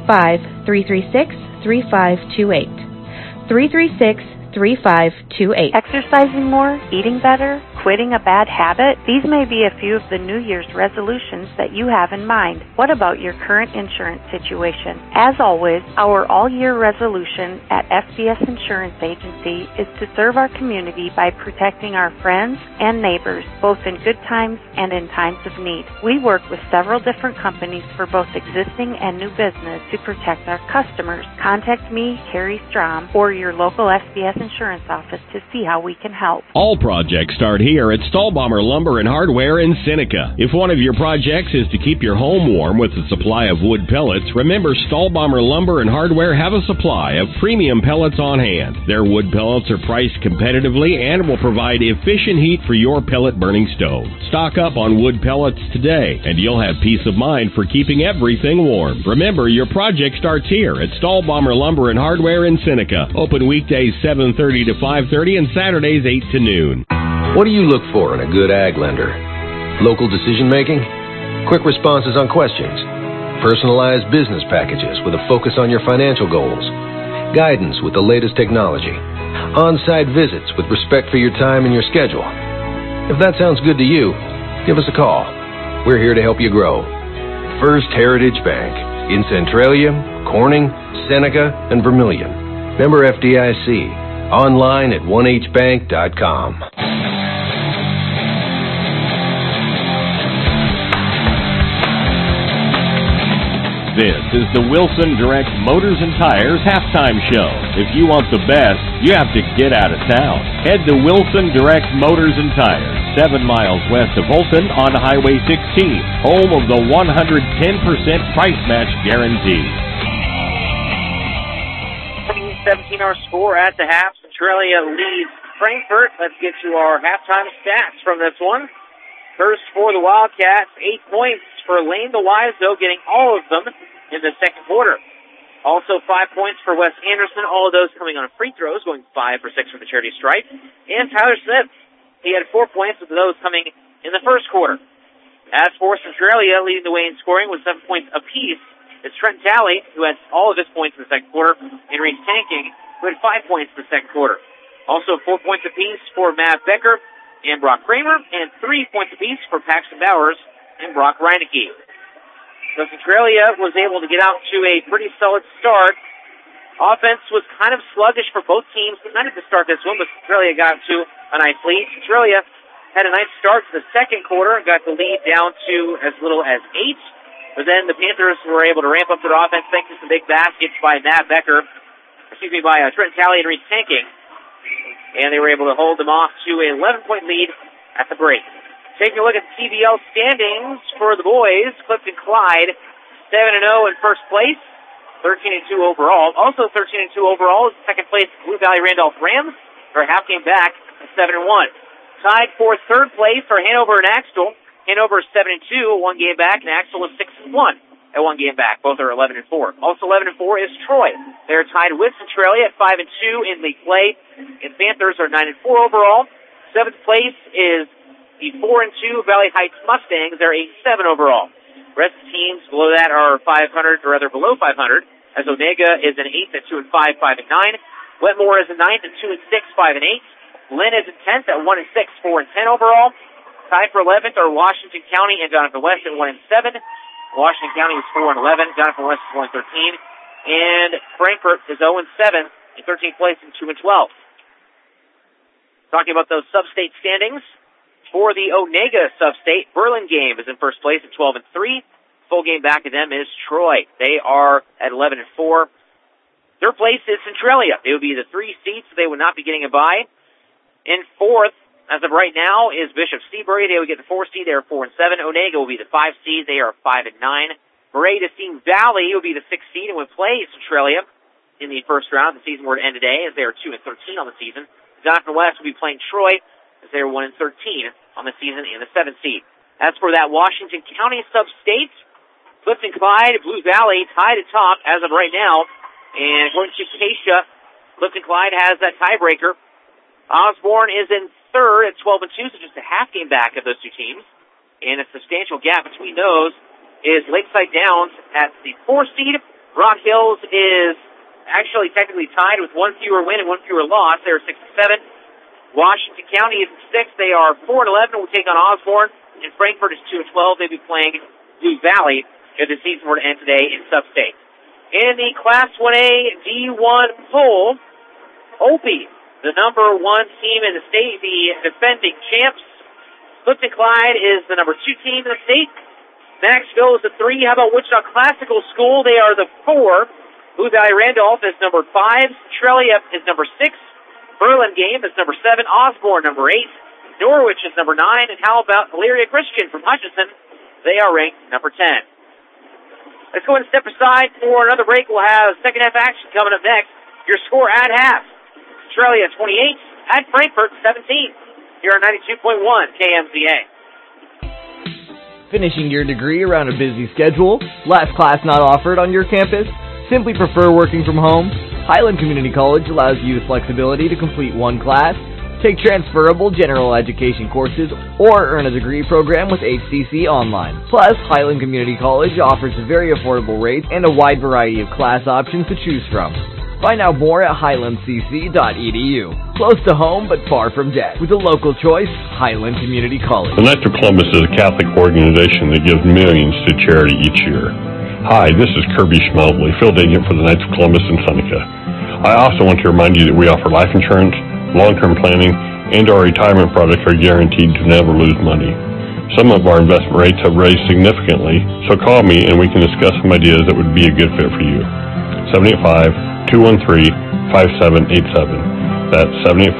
[SPEAKER 17] 785-336-3528. 336-3528.
[SPEAKER 18] Exercising more, eating better, quitting a bad habit? These may be a few of the New Year's resolutions that you have in mind. What about your current insurance situation? As always, our all-year resolution at FBS Insurance Agency is to serve our community by protecting our friends and neighbors, both in good times and in times of need. We work with several different companies for both existing and new business to protect our customers. Contact me, Carrie Strom, or your local FBS Insurance office to see how we can help.
[SPEAKER 3] All projects start here at Stahlbommer Lumber and Hardware in Seneca. If one of your projects is to keep your home warm with a supply of wood pellets, remember Stahlbommer Lumber and Hardware have a supply of premium pellets on hand. Their wood pellets are priced competitively and will provide efficient heat for your pellet burning stove. Stock up on wood pellets today, and you'll have peace of mind for keeping everything warm. Remember, your project starts here at Stahlbommer Lumber and Hardware in Seneca. Open weekdays 7:30 to 5:30 and Saturdays 8 to noon.
[SPEAKER 19] What do you look for in a good ag lender? Local decision making? Quick responses on questions? Personalized business packages with a focus on your financial goals? Guidance with the latest technology? On-site visits with respect for your time and your schedule? If that sounds good to you, give us a call. We're here to help you grow. First Heritage Bank in Centralia, Corning, Seneca, and Vermilion. Member FDIC. Online at 1hbank.com.
[SPEAKER 3] This is the Wilson Direct Motors and Tires halftime show. If you want the best, you have to get out of town. Head to Wilson Direct Motors and Tires, 7 miles west of Holton on Highway 16, home of the 110% price match guarantee.
[SPEAKER 2] 17 our score at the half. Centralia leads Frankfort. Let's get to our halftime stats from this one. First for the Wildcats, 8 points for Lane DeWiseau, getting all of them in the second quarter. Also 5 points for Wes Anderson, all of those coming on free throws, going 5 for 6 for the charity stripe. And Tyler Smith, he had 4 points with those coming in the first quarter. As for Centralia, leading the way in scoring with 7 points apiece, it's Trent Talley, who had all of his points in the second quarter, and Reese Tanking, who had 5 points in the second quarter. Also 4 points apiece for Matt Becker and Brock Kramer, and 3 points apiece for Paxton Bowers and Brock Reineke. So Centralia was able to get out to a pretty solid start. Offense was kind of sluggish for both teams, not at the start this one, but Centralia got to a nice lead. Centralia had a nice start to the second quarter and got the lead down to as little as 8. But then the Panthers were able to ramp up their offense thanks to some big baskets by Matt Becker, by Trent Talley and Reese Tanking. And they were able to hold them off to an 11-point lead at the break. Taking a look at the TBL standings for the boys, Clifton Clyde, 7-0 in first place, 13-2 overall. Also 13-2 overall is second place Blue Valley Randolph Rams, or half game back at 7-1. Tied for third place are Hanover and Axtell. Hanover is 7-2, 1 game back, and Axtell is 6-1 at 1 game back. Both are 11-4. Also 11-4 is Troy. They're tied with Centralia at 5-2 in league play. And Panthers are 9-4 overall. 7th place is the 4-2 Valley Heights Mustangs. They're 8-7 overall. The rest of the teams below that are 500, or rather below 500, as Onega is an 8th at 2-5, 5-9. Wetmore is a 9th at 2-6, 5-8. Lynn is in 10th at 1-6, 4-10 overall. Tied for 11th are Washington County and Donovan West at 1-7. Washington County is 4-11. Donovan West is 1-13. And Frankfort is 0-7 in 13th place and 2-12. Talking about those sub-state standings. For the Onega sub-state, Burlingame is in first place at 12-3. Full game back of them is Troy. They are at 11-4. Third place is Centralia. They would be the 3 seeds, so they would not be getting a bye. In fourth, as of right now, is Bishop Seabury. They would get the 4 seed. They are 4-7. Onega will be the 5 seed. They are 5-9. Murray-Decine Valley will be the 6 seed and would play Centralia in the first round. The season were to end today as they are 2-13 on the season. Donovan West will be playing Troy as they are 1-13 on the season in the 7th seed. As for that Washington County sub-state, Clifton Clyde, Blue Valley tied atop as of right now. And according to Keisha, Clifton Clyde has that tiebreaker. Osborne is in third at 12-2, so just a half game back of those two teams. And a substantial gap between those is Lakeside Downs at the 4 seed. Rock Hills is actually technically tied with 1 fewer win and 1 fewer loss. They're 6-7. Washington County is 6. They are 4-11. We'll take on Osborne. And Frankfort is 2-12. They'll be playing Blue Valley if the season were to end today in sub-state. In the Class 1A D1 poll, Opie, the number 1 team in the state, the defending champs. Clifton Clyde is the number 2 team in the state. Maxville is the 3. How about Wichita Classical School? They are the 4. Blue Valley Randolph is number 5. Centralia is number 6. Burlingame is number 7. Osborne number 8. Norwich is number 9. And how about Elyria Christian from Hutchinson? They are ranked number 10. Let's go ahead and step aside for another break. We'll have second half action coming up next. Your score at half. Centralia 28, at Frankfort 17. Here on 92.1 KMZA.
[SPEAKER 20] Finishing your degree around a busy schedule? Last class not offered on your campus? Simply prefer working from home? Highland Community College allows you the flexibility to complete 1 class, take transferable general education courses, or earn a degree program with HCC Online. Plus, Highland Community College offers very affordable rates and a wide variety of class options to choose from. Find out more at highlandcc.edu. Close to home, but far from debt. With a local choice, Highland Community College.
[SPEAKER 21] The Knights of Columbus is a Catholic organization that gives millions to charity each year. Hi, this is Kirby Schmelbley, field agent for the Knights of Columbus in Seneca. I also want to remind you that we offer life insurance, long-term planning, and our retirement products are guaranteed to never lose money. Some of our investment rates have raised significantly, so call me and we can discuss some ideas that would be a good fit for you. 785-213-5787. That's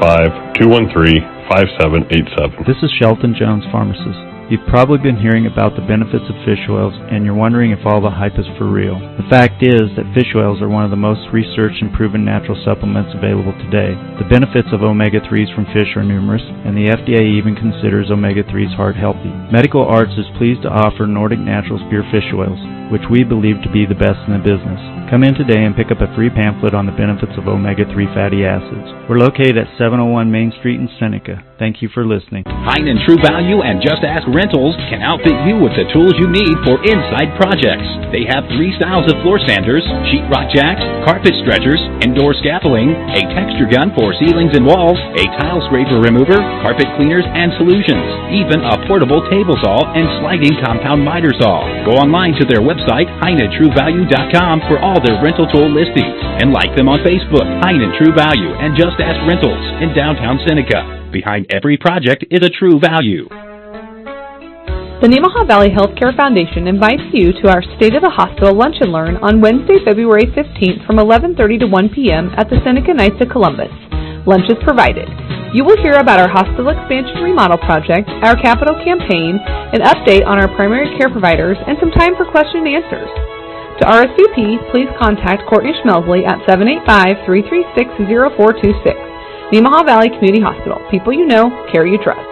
[SPEAKER 21] 785-213-5787.
[SPEAKER 22] This is Shelton Jones, pharmacist. You've probably been hearing about the benefits of fish oils, and you're wondering if all the hype is for real. The fact is that fish oils are one of the most researched and proven natural supplements available today. The benefits of omega-3s from fish are numerous, and the FDA even considers omega-3s heart healthy. Medical Arts is pleased to offer Nordic Naturals pure fish oils, which we believe to be the best in the business. Come in today and pick up a free pamphlet on the benefits of omega-3 fatty acids. We're located at 701 Main Street in Seneca. Thank you for listening.
[SPEAKER 1] Heinen True Value and Just Ask Rentals can outfit you with the tools you need for inside projects. They have 3 styles of floor sanders, sheetrock jacks, carpet stretchers, indoor scaffolding, a texture gun for ceilings and walls, a tile scraper remover, carpet cleaners and solutions, even a portable table saw and sliding compound miter saw. Go online to their website, HeinenTrueValue.com, for all their rental tool listings, and like them on Facebook, Heinen True Value and Just Ask Rentals in downtown Seneca. Behind every project is a True Value.
[SPEAKER 23] The Nemaha Valley Healthcare Foundation invites you to our State of the Hospital Lunch and Learn on Wednesday, February 15th from 11:30 to 1 p.m. at the Seneca Knights of Columbus. Lunch is provided. You will hear about our hospital expansion remodel project, our capital campaign, an update on our primary care providers, and some time for question and answers. To RSVP, please contact Courtney Schmelsley at 785-336-0426. Nemaha Valley Community Hospital. People you know, care you trust.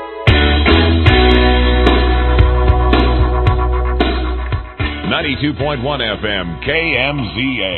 [SPEAKER 4] 92.1 FM, KMZA.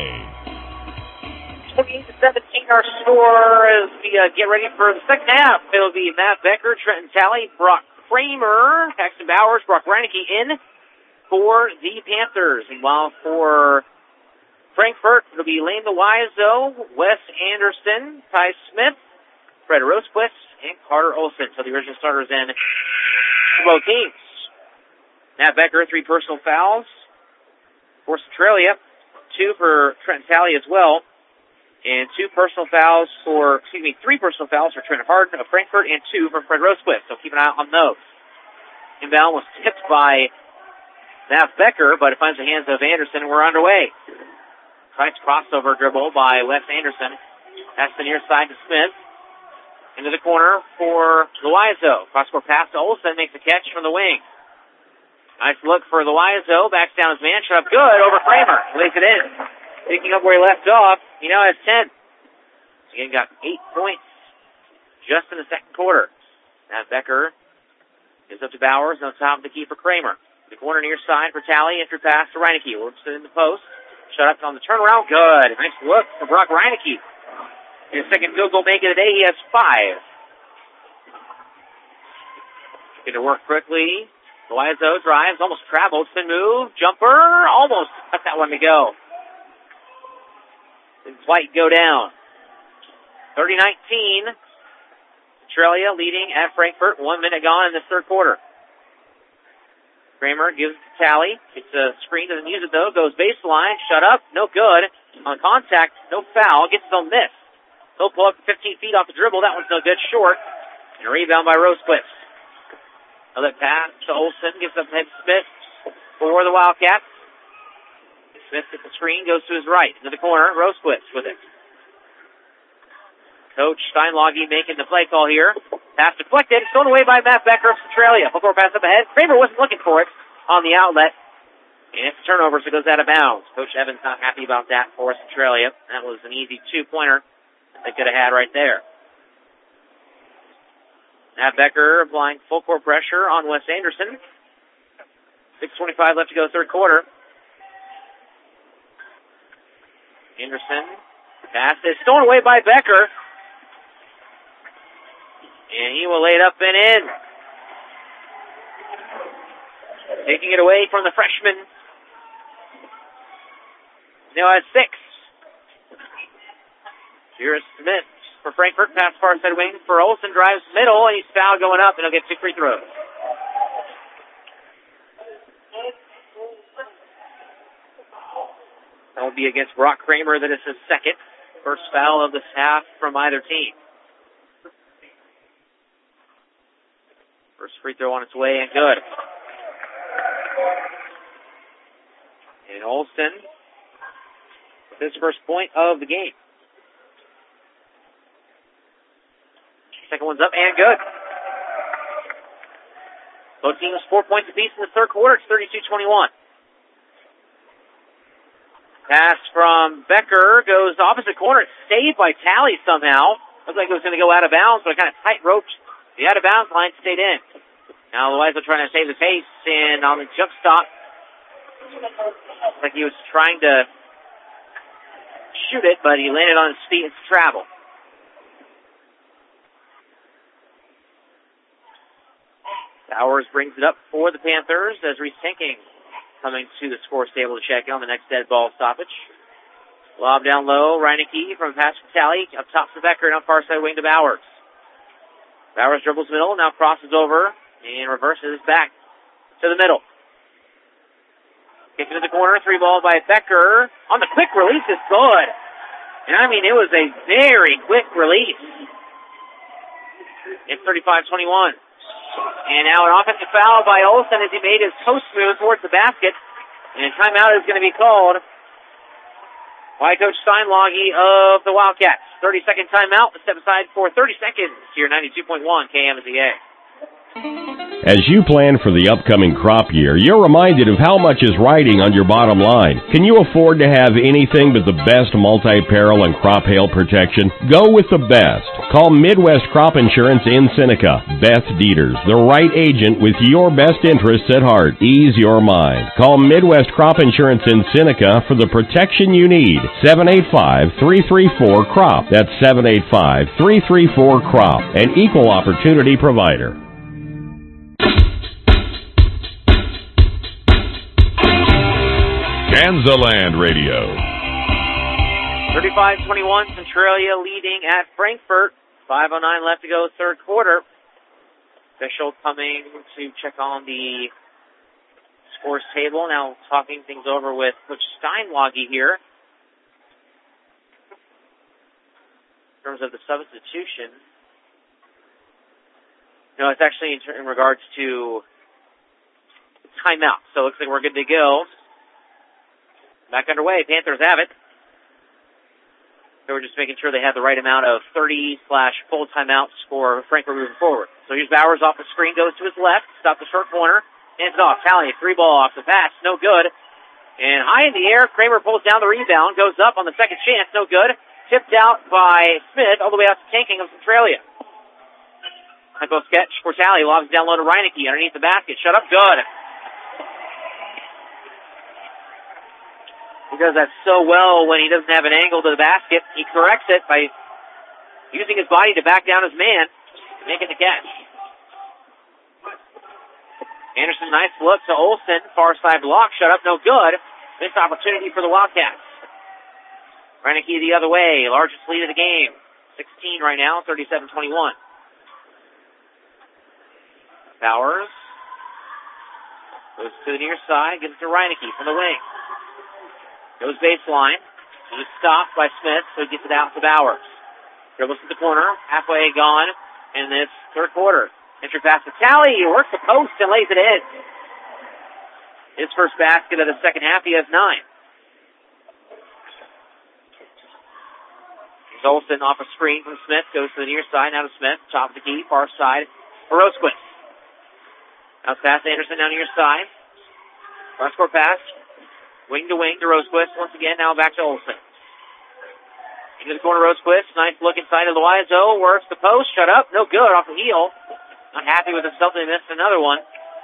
[SPEAKER 2] 28-17 our score as we get ready for the second half. It'll be Matt Becker, Trenton Talley, Brock Kramer, Paxton Bowers, Brock Reineke in for the Panthers. And while for Frankfort, it'll be Lane Loiseau, Wes Anderson, Ty Smith, Fred Rosequist, and Carter Olson. So the original starters in for both teams. Matt Becker, 3 personal fouls for Centralia, 2 for Trenton Talley as well, and 3 personal fouls for Trenton Harden of Frankfort, and 2 for Fred Rosequist. So keep an eye on those. Inbound was tipped by Matt Becker, but it finds the hands of Anderson, and we're underway. Nice crossover dribble by Wes Anderson. That's the near side to Smith. Into the corner for Loiseau. Cross-court pass to Olsen, makes a catch from the wing. Nice look for Loiseau, backs down his man, shot up good over Kramer, lays it in. Picking up where he left off, he now has 10. Again, got 8 points just in the second quarter. Matt Becker gives up to Bowers, on top of the key for Kramer. The corner near side for Talley, entry pass to Reineke, works it in the post. Shot up on the turnaround, good. Nice look for Brock Reineke. His second field goal make of the day, he has 5. Going to work quickly. Loiseau drives, almost traveled, spin move, jumper, almost got that one to go. Didn't quite go down. 30-19. Centralia leading at Frankfort, 1 minute gone in the third quarter. Kramer gives it to Talley, gets a screen, doesn't use it though, goes baseline, shut up, no good. On contact, no foul, gets no miss. He'll pull up 15 feet off the dribble, that one's no good, short. And a rebound by Rosequist. Another pass to Olsen, gives up to Smith for the Wildcats. Smith gets the screen, goes to his right, into the corner, Rosequist with it. Coach Steinlage making the play call here. Pass deflected, thrown away by Matt Becker of Centralia. Full court pass up ahead. Kramer wasn't looking for it on the outlet. And it's a turnover, so it goes out of bounds. Coach Evans not happy about that for Centralia. That was an easy 2-pointer that they could have had right there. Matt Becker applying full court pressure on Wes Anderson. 6:25 left to go, third quarter. Anderson, pass is stolen away by Becker. And he will lay it up and in. Taking it away from the freshman. Now at 6. Here's Smith for Frankfort, pass far side wing for Olsen, drives middle, and he's fouled going up, and he'll get 2 free throws. That will be against Brock Kramer. That is his second. First foul of this half from either team. First free throw on its way, and good. And Olsen with his first point of the game. Second one's up and good. Both teams 4 points apiece in the third quarter. It's 32-21. Pass from Becker goes opposite corner. It's saved by Talley somehow. Looked like it was going to go out of bounds, but it kind of tight roped the out of bounds line, stayed in. Now Loiseau trying to save the pace, and on the jump stop, looks like he was trying to shoot it, but he landed on his feet. It's travel. Bowers brings it up for the Panthers as Reese Tanking coming to the score table to check on the next dead ball stoppage. Lob down low, Reineke from pass from Talley, up top to Becker, and on far side wing to Bowers. Bowers dribbles middle, now crosses over, and reverses back to the middle. Kick into the corner, 3-ball by Becker. On the quick release is good. And I mean, it was a very quick release. It's 35-21. And now an offensive foul by Olsen as he made his post move towards the basket. And timeout is going to be called by Coach Steinlage of the Wildcats. 30-second timeout. Let's step aside for 30 seconds here, 92.1 KMZA.
[SPEAKER 3] As you plan for the upcoming crop year, you're reminded of how much is riding on your bottom line. Can you afford to have anything but the best multi-peril and crop hail protection? Go with the best. Call Midwest Crop Insurance in Seneca. Beth Dieters, the right agent with your best interests at heart. Ease your mind. Call Midwest Crop Insurance in Seneca for the protection you need. 785-334-CROP. That's 785-334-CROP. An equal opportunity provider.
[SPEAKER 4] Kansaland Radio.
[SPEAKER 2] 35-21, Centralia leading at Frankfort. 5:09 left to go, third quarter. Official coming to check on the scores table. Now talking things over with Coach Steinwage here. In terms of the substitution. No, it's actually in regards to timeout. So it looks like we're good to go. Back underway. Panthers have it. They were just making sure they had the right amount of 30/full timeouts for Frankfort moving forward. So here's Bowers off the screen, goes to his left, stop the short corner, hands it off. Tally, 3-ball off the pass, no good. And high in the air, Kramer pulls down the rebound, goes up on the second chance, no good. Tipped out by Smith all the way out to tanking of Centralia. Tempo sketch for Tally, logs down low to Reineke underneath the basket. Shut up, good. He does that so well when he doesn't have an angle to the basket. He corrects it by using his body to back down his man, making the catch. Anderson, nice look to Olsen. Far side block, shut up, no good. Missed opportunity for the Wildcats. Reineke the other way, largest lead of the game. 16 right now, 37-21. Bowers goes to the near side, gives it to Reineke from the wing. Goes baseline. He's stopped by Smith, so he gets it out to Bowers. Dribbles to the corner, halfway gone in this third quarter. Entry pass to Tally. He works the post and lays it in. His first basket of the second half. He has 9. Olsen off a screen from Smith. Goes to the near side. Now to Smith. Top of the key. Far side for Rosquist. Now pass to Anderson down near side. Cross-court pass. Wing to wing to Rosquist. Once again, now back to Olsen. Into the corner, Rosquist. Nice look inside of Loiseau. Works the post. Shut up. No good. Off the heel. Not happy with himself. They missed another one.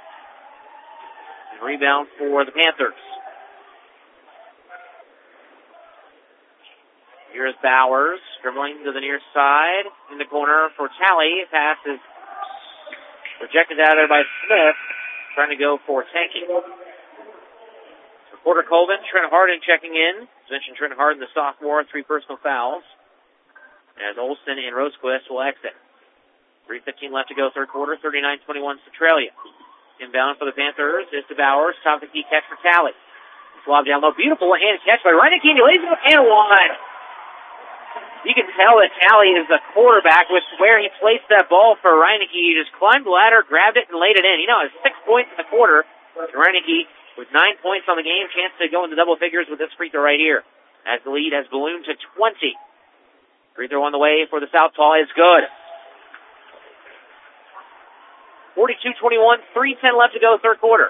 [SPEAKER 2] And rebound for the Panthers. Here's Bowers. Dribbling to the near side. In the corner for Tally. Pass is rejected out of by Smith. Trying to go for tanking. Porter Colvin, Trent Harden checking in. As mentioned, Trent Harden, the sophomore, 3 personal fouls. As Olsen and Rosquist will exit. 3:15 left to go, third quarter, 39-21 Centralia. Inbound for the Panthers is to Bowers. Top of the key catch for Tally. Slob down low. Beautiful hand catch by Reineke. He lays it up and one. You can tell that Tally is the quarterback with where he placed that ball for Reineke. He just climbed the ladder, grabbed it, and laid it in. He now has 6 points in the quarter. Reineke with 9 points on the game, chance to go into double figures with this free throw right here. As the lead has ballooned to 20. Free throw on the way for the Southpaw is good. 42-21, 3:10 left to go, third quarter.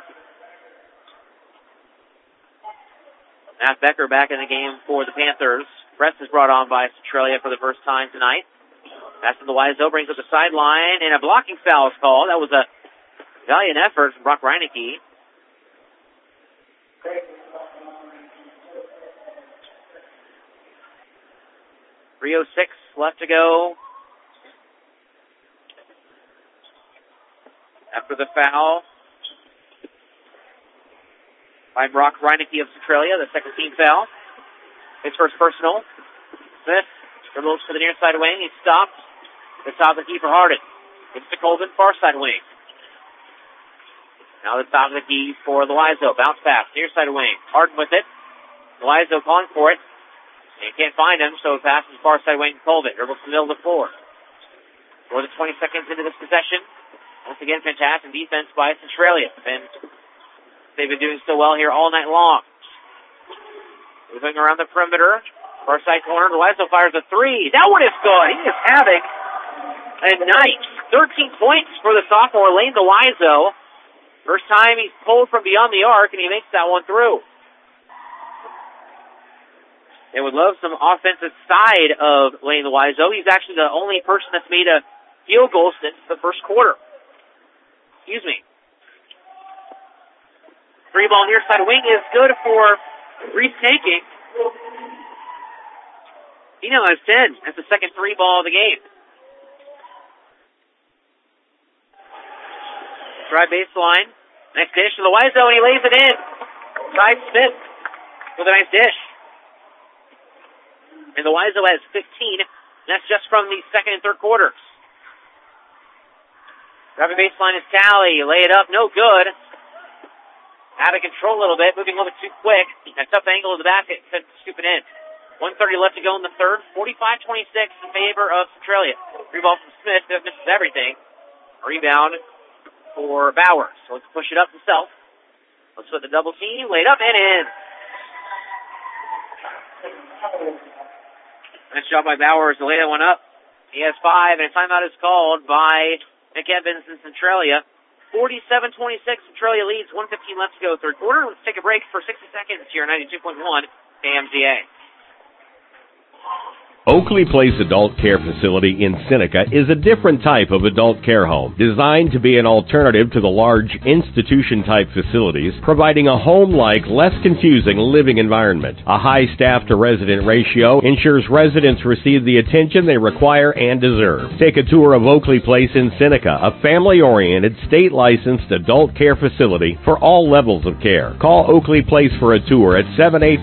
[SPEAKER 2] Matt Becker back in the game for the Panthers. Press is brought on by Centralia for the first time tonight. Pass to the Wiseau, brings up the sideline, and a blocking foul is called. That was a valiant effort from Brock Reineke. 3:06 left to go. After the foul by Brock Reineke of Centralia, the second team foul. His first personal. Smith dribbles to the near side wing. He's stopped. The top of the key for Harden. It's to Colvin, far side wing. Now the top of the key for Loiseau. Bounce pass, near side wing. Harden with it. Loiseau calling for it. And he can't find him, so it passes far side wing to Colvin. Dribbles to the middle of the floor. More than 20 seconds into this possession. Once again, fantastic defense by Centralia. And they've been doing so well here all night long. Moving around the perimeter. Far side corner. Loiseau fires a three. That one is good. He is havoc And nice. 13 points for the sophomore, Lane DeWiso. First time he's pulled from beyond the arc, and he makes that one through. They would love some offensive side of Lane DeWiso. He's actually the only person that's made a field goal since the first quarter. Excuse me. Three ball near side wing is good for Reese Taking. He now has 10. That's the second three ball of the game. Drive baseline. Next dish to DeWiso, and he lays it in. Ty Smith with a nice dish. And DeWiso has 15. And that's just from the second and third quarters. Driving baseline is Tally. Lay it up. No good. Out of control a little bit. Moving a little bit too quick. A tough angle of the basket. Couldn't scoop it in. 1:30 left to go in the third. 45-26 in favor of Centralia. Free ball from Smith. That misses everything. Rebound for Bowers. So let's push it up himself. Let's put the double team. Laid up and in. Nice job by Bowers to lay that one up. He has 5, and a timeout is called by Nick Evans in Centralia. 47-26, Centralia leads. 1:15 left to go, third quarter. Let's take a break for 60 seconds here, 92.1 KMZA.
[SPEAKER 3] Oakley Place Adult Care Facility in Seneca is a different type of adult care home, designed to be an alternative to the large institution-type facilities, providing a home-like, less confusing living environment. A high staff-to-resident ratio ensures residents receive the attention they require and deserve. Take a tour of Oakley Place in Seneca, a family-oriented, state-licensed adult care facility for all levels of care. Call Oakley Place for a tour at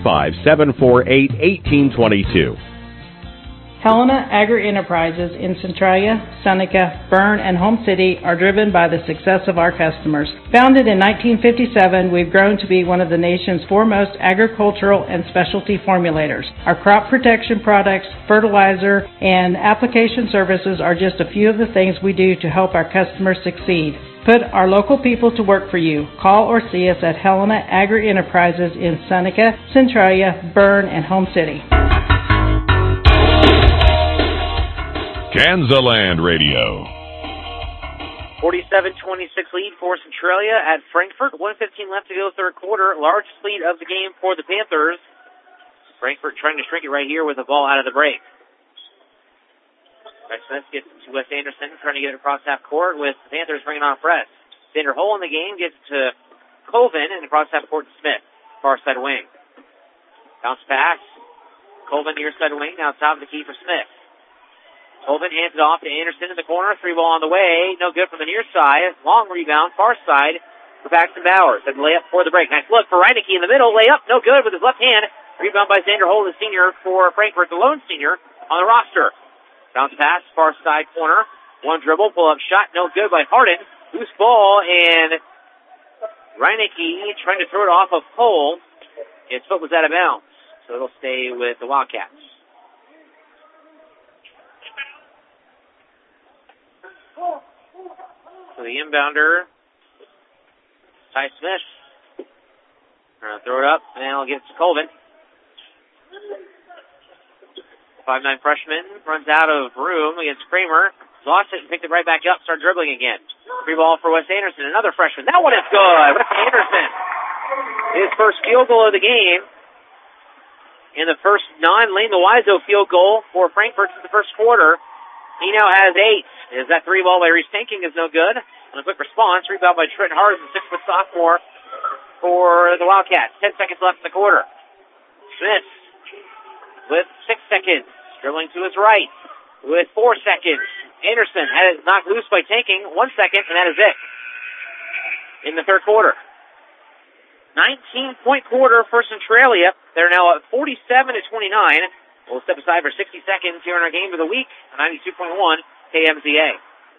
[SPEAKER 3] 785-748-1822.
[SPEAKER 5] Helena Agri-Enterprises in Centralia, Seneca, Bern, and Home City are driven by the success of our customers. Founded in 1957, we've grown to be one of the nation's foremost agricultural and specialty formulators. Our crop protection products, fertilizer, and application services are just a few of the things we do to help our customers succeed. Put our local people to work for you. Call or see us at Helena Agri-Enterprises in Seneca, Centralia, Bern, and Home City.
[SPEAKER 4] Kansaland Radio.
[SPEAKER 2] 47-26 lead for Centralia at Frankfort. 1:15 left to go, third quarter. Largest lead of the game for the Panthers. Frankfort trying to shrink it right here with the ball out of the break. Bryce Smith gets to Wes Anderson, trying to get it across half court with the Panthers bringing on a press. Xander Hole in the game gets to Colvin and across half court to Smith. Far side wing. Bounce pass. Colvin near side wing. Now top of the key for Smith. Colvin hands it off to Anderson in the corner. Three ball on the way. No good from the near side. Long rebound, far side for Paxton Bowers. And layup for the break. Nice look for Reineke in the middle. Layup, no good with his left hand. Rebound by Xander Hole, the senior for Frankfurt, the lone senior on the roster. Bounce pass, far side corner. One dribble, pull up shot, no good by Harden. Loose ball, and Reineke trying to throw it off of Cole. His foot was out of bounds, so it'll stay with the Wildcats. So the inbounder, Ty Smith, throw it up, and he'll get it to Colvin. 5'9" freshman runs out of room against Kramer. Lost it and picked it right back up, started dribbling again. Free ball for Wes Anderson, another freshman. That one is good. Wes Anderson, his first field goal of the game. And the first non-Lane DeWiso field goal for Frankfurt in the first quarter. He now has 8. As that three ball by Reese Tanking is no good. And a quick response, rebound by Trenton Hardin, 6-foot sophomore for the Wildcats. 10 seconds left in the quarter. Smith with 6 seconds, dribbling to his right with 4 seconds. Anderson had it knocked loose by Tanking, 1 second, and that is it in the third quarter. 19-point quarter for Centralia. They're now at 47-29. We'll step aside for 60 seconds here in our game of the week on 92.1 KMZA.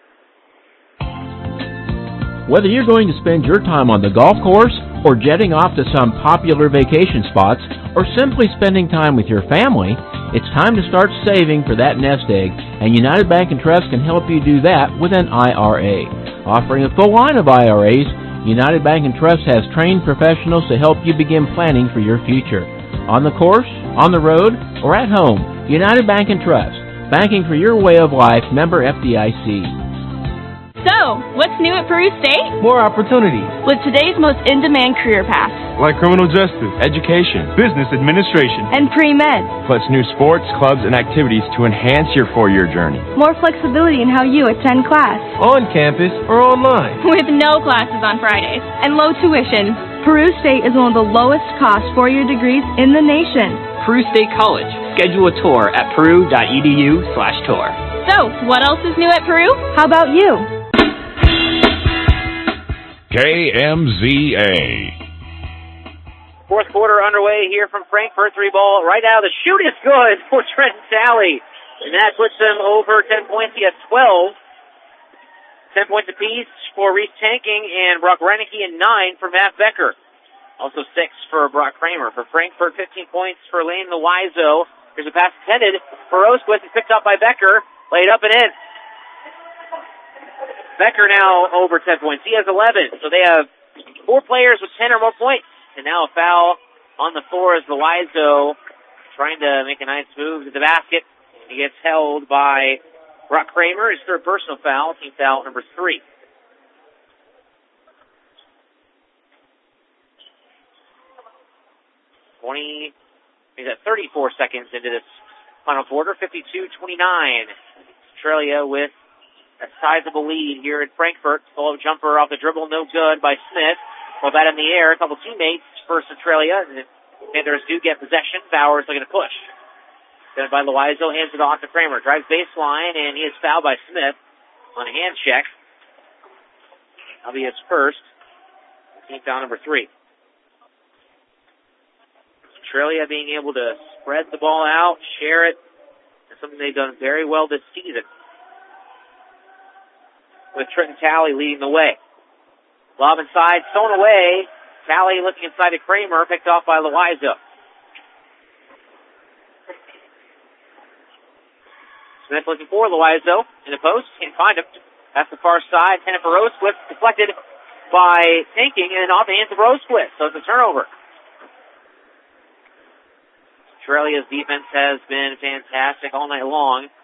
[SPEAKER 7] Whether you're going to spend your time on the golf course or jetting off to some popular vacation spots or simply spending time with your family, it's time to start saving for that nest egg, and United Bank & Trust can help you do that with an IRA. Offering a full line of IRAs, United Bank & Trust has trained professionals to help you begin planning for your future. On the course, on the road, or at home, United Bank & Trust. Banking for your way of life, member FDIC.
[SPEAKER 6] So, what's new at Peru State?
[SPEAKER 20] More opportunities.
[SPEAKER 6] With today's most in-demand career paths.
[SPEAKER 8] Like criminal justice, education, business administration,
[SPEAKER 6] and pre-med.
[SPEAKER 8] Plus new sports, clubs, and activities to enhance your 4-year journey.
[SPEAKER 6] More flexibility in how you attend class.
[SPEAKER 20] On campus or online.
[SPEAKER 6] With no classes on Fridays. And low tuition. Peru State is one of the lowest cost 4-year degrees in the nation.
[SPEAKER 9] Peru State College. Schedule a tour at peru.edu/tour.
[SPEAKER 6] So, what else is new at Peru? How about you?
[SPEAKER 4] KMZA.
[SPEAKER 2] Fourth quarter underway here from Frankfort. 3-ball right out of the chute is good for Trenton Talley. And that puts them over 10 points. He has 12. 10 points apiece for Reese Tanking and Brock Reineke, and 9 for Matt Becker. Also 6 for Brock Kramer. For Frankfort, 15 points for Lane Loizo. There's a pass intended for Rosquist. It's picked up by Becker. Laid up and in. Becker now over 10 points. He has 11. So they have 4 players with 10 or more points. And now a foul on the floor as Loizo trying to make a nice move to the basket. He gets held by Brock Kramer. His third personal foul. Team foul number 3. He's at 34 seconds into this final quarter. 52-29. Australia with a sizable lead here in Frankfort. Follow jumper off the dribble, no good by Smith. Well, that in the air. A couple teammates for Centralia. And Panthers do get possession. Bowers looking to push. Then by Loizo, hands it off to Kramer. Drives baseline, and he is fouled by Smith on a hand check. That'll be his first. Team foul number 3. Centralia being able to spread the ball out, share it. That's something they've done very well this season. With Trenton Talley leading the way. Lob inside, thrown away. Talley looking inside to Kramer, picked off by Loizo. Smith looking for Loizo in the post. Can't find him. That's the far side. Tended for Rosquist. Deflected by Tanking and off the hands of Rosquist. So it's a turnover. Australia's defense has been fantastic all night long.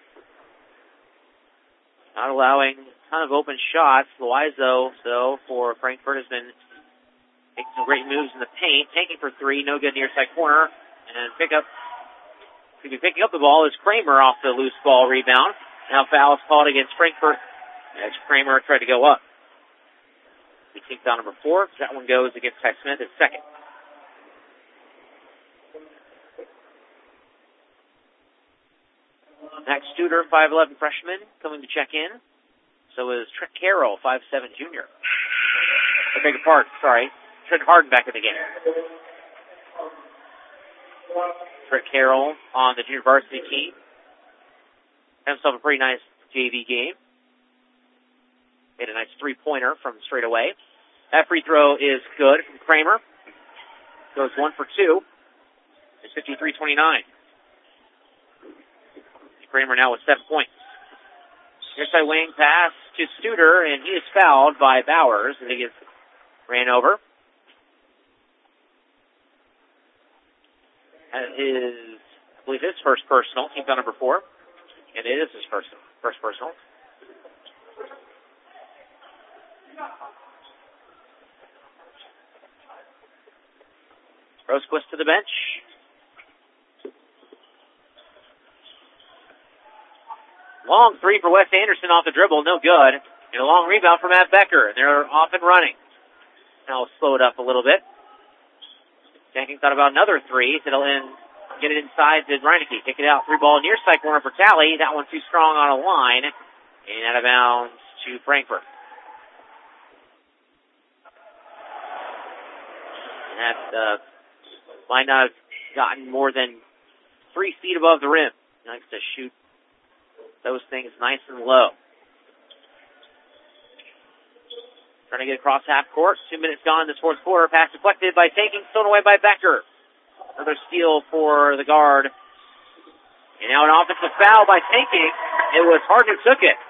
[SPEAKER 2] Not allowing a ton of open shots. Loizo, so for Frankfort, has been making some great moves in the paint. Tanking for 3, no good near side corner. And picking up the ball is Kramer off the loose ball rebound. Now foul is called against Frankfort as Kramer tried to go up. He takes down number 4. That one goes against Ty Smith at second. Max Studer, 5'11 freshman, coming to check in. So is Trent Carroll, 5'7 junior. I beg your pardon, sorry. Trent Harden back in the game. Trent Carroll on the junior varsity team. Had himself a pretty nice JV game. Made a nice 3-pointer from straight away. That free throw is good from Kramer. Goes 1 for 2. It's 53-29. Kramer now with 7 points. Near side wing pass to Studer, and he is fouled by Bowers, and he gets ran over. That is, I believe, his first personal. Team foul number 4. And it is his first personal. Rosquist to the bench. Long 3 for Wes Anderson off the dribble, no good. And a long rebound for Matt Becker, and they're off and running. Now slow it up a little bit. Tanking thought about another 3, and get it inside to Reineke. Kick it out, 3-ball near side corner for Talley. That one too strong on a line, and out of bounds to Frankfort. And that might not have gotten more than 3 feet above the rim. He likes to shoot those things nice and low. Trying to get across half court. 2 minutes gone in this fourth quarter. Pass deflected by Tanking, thrown away by Becker. Another steal for the guard. And now an offensive foul by Tanking. It was Harden who took it.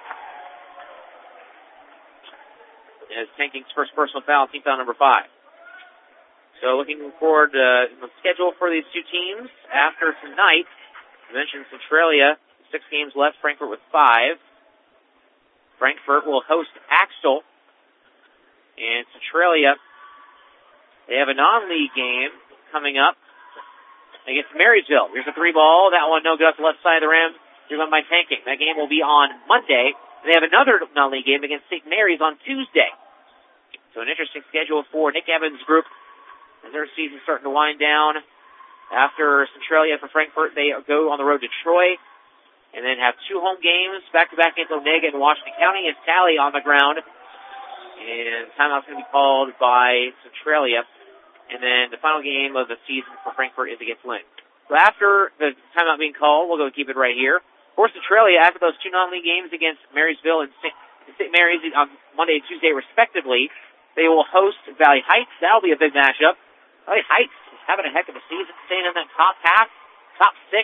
[SPEAKER 2] As Tanking's first personal foul, team foul number 5. So looking forward to the schedule for these two teams after tonight. I mentioned Centralia 6 games left, Frankfort with 5. Frankfort will host Axtell. And Centralia, they have a non-league game coming up against Marysville. Here's a 3-ball. That one no good off the left side of the rim. You're going by tanking. That game will be on Monday. They have another non-league game against St. Mary's on Tuesday. So an interesting schedule for Nick Evans' group as their season's starting to wind down. After Centralia for Frankfort, they go on the road to Troy and then have 2 home games back-to-back against Onega and Washington County. It's Tally on the ground. And timeout's going to be called by Centralia. And then the final game of the season for Frankfort is against Lynn. So after the timeout being called, we'll go keep it right here. For Centralia, after those 2 non-league games against Marysville and St. Mary's on Monday and Tuesday respectively, they will host Valley Heights. That'll be a big matchup. Valley Heights is having a heck of a season, staying in that top 7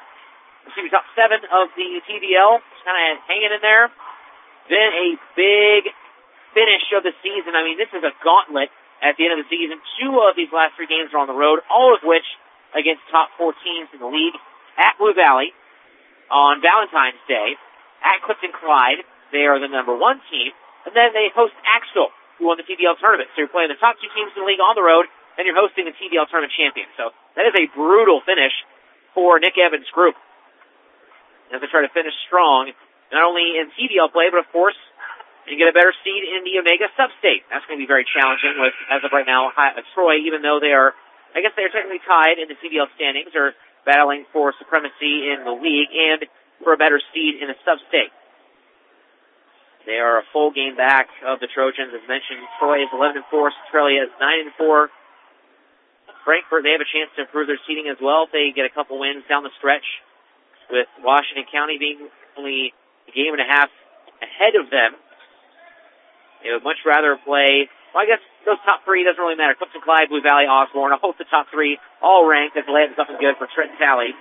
[SPEAKER 2] of the TVL, kind of hanging in there. Then a big finish of the season. I mean, this is a gauntlet at the end of the season. 2 of these last 3 games are on the road, all of which against top 4 teams in the league. At Blue Valley on Valentine's Day, at Clifton Clyde, they are the number 1 team, and then they host Axtell, who won the TVL tournament. So you're playing the top 2 teams in the league on the road, and you're hosting the TVL tournament champion. So that is a brutal finish for Nick Evans' group as they try to finish strong, not only in TVL play, but of course, you get a better seed in the Onega Sub-State. That's going to be very challenging with, as of right now, Troy, even though they're technically tied in the TVL standings, or battling for supremacy in the league and for a better seed in the Sub-State. They are a full game back of the Trojans. As mentioned, Troy is 11-4, Centralia is 9-4. Frankfort, they have a chance to improve their seeding as well if they get a couple wins down the stretch, with Washington County being only a game and a half ahead of them. They would much rather play, well, I guess those top 3 doesn't really matter. Clifton Clyde, Blue Valley, Osborne. I hope the top 3 all ranked as they have something good for Trenton Tally.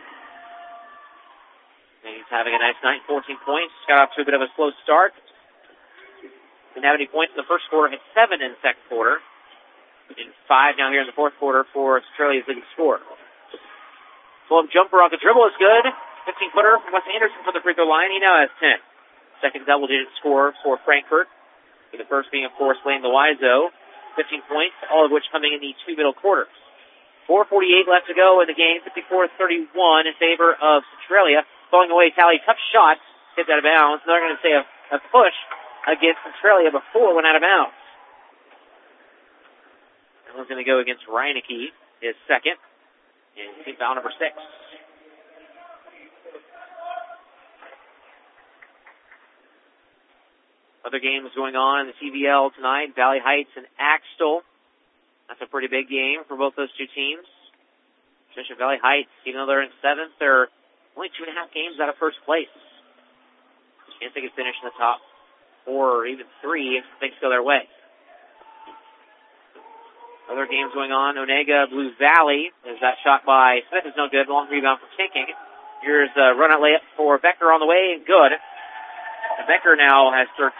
[SPEAKER 2] And he's having a nice night, 14 points. Got off to a bit of a slow start. Didn't have any points in the first quarter, had 7 in the second quarter. And 5 now here in the fourth quarter for Australia's leading scorer. Slow jumper off the dribble is good. 15-footer from Wes Anderson for the free throw line. He now has 10. Second double-digit score for Frankfort. With the first being, of course, Lane Loizo. 15 points, all of which coming in the 2 middle quarters. 4:48 left to go in the game. 54-31 in favor of Centralia. Falling away, Tally, tough shot. Hit out of bounds. They're going to say a push against Centralia before it went out of bounds. That one's going to go against Reineke, his second. And team foul number 6. Other games going on in the TVL tonight. Valley Heights and Axtell. That's a pretty big game for both those 2 teams. Especially Valley Heights, even though they're in 7th, they're only 2.5 games out of first place. Chance they could finish in the top 4 or even 3 if things go their way. Other games going on. Onega, Blue Valley. There's that shot by Smith. Is no good. Long rebound for Tinking. Here's a run-out layup for Becker on the way. Good. And Becker now has 13.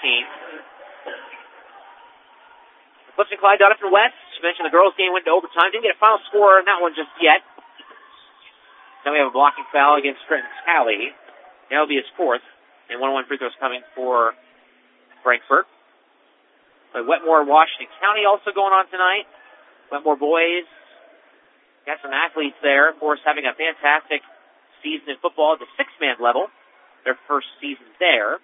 [SPEAKER 2] Clifton Clyde got it from West. Mentioned the girls' game went to overtime. Didn't get a final score on that one just yet. Then we have a blocking foul against Trenton Tally. That'll be his 4th. And 1-1 free throws coming for Frankfort. Wetmore, Washington County also going on tonight. Wetmore boys. Got some athletes there. Of course, having a fantastic season in football at the 6-man level. Their first season there.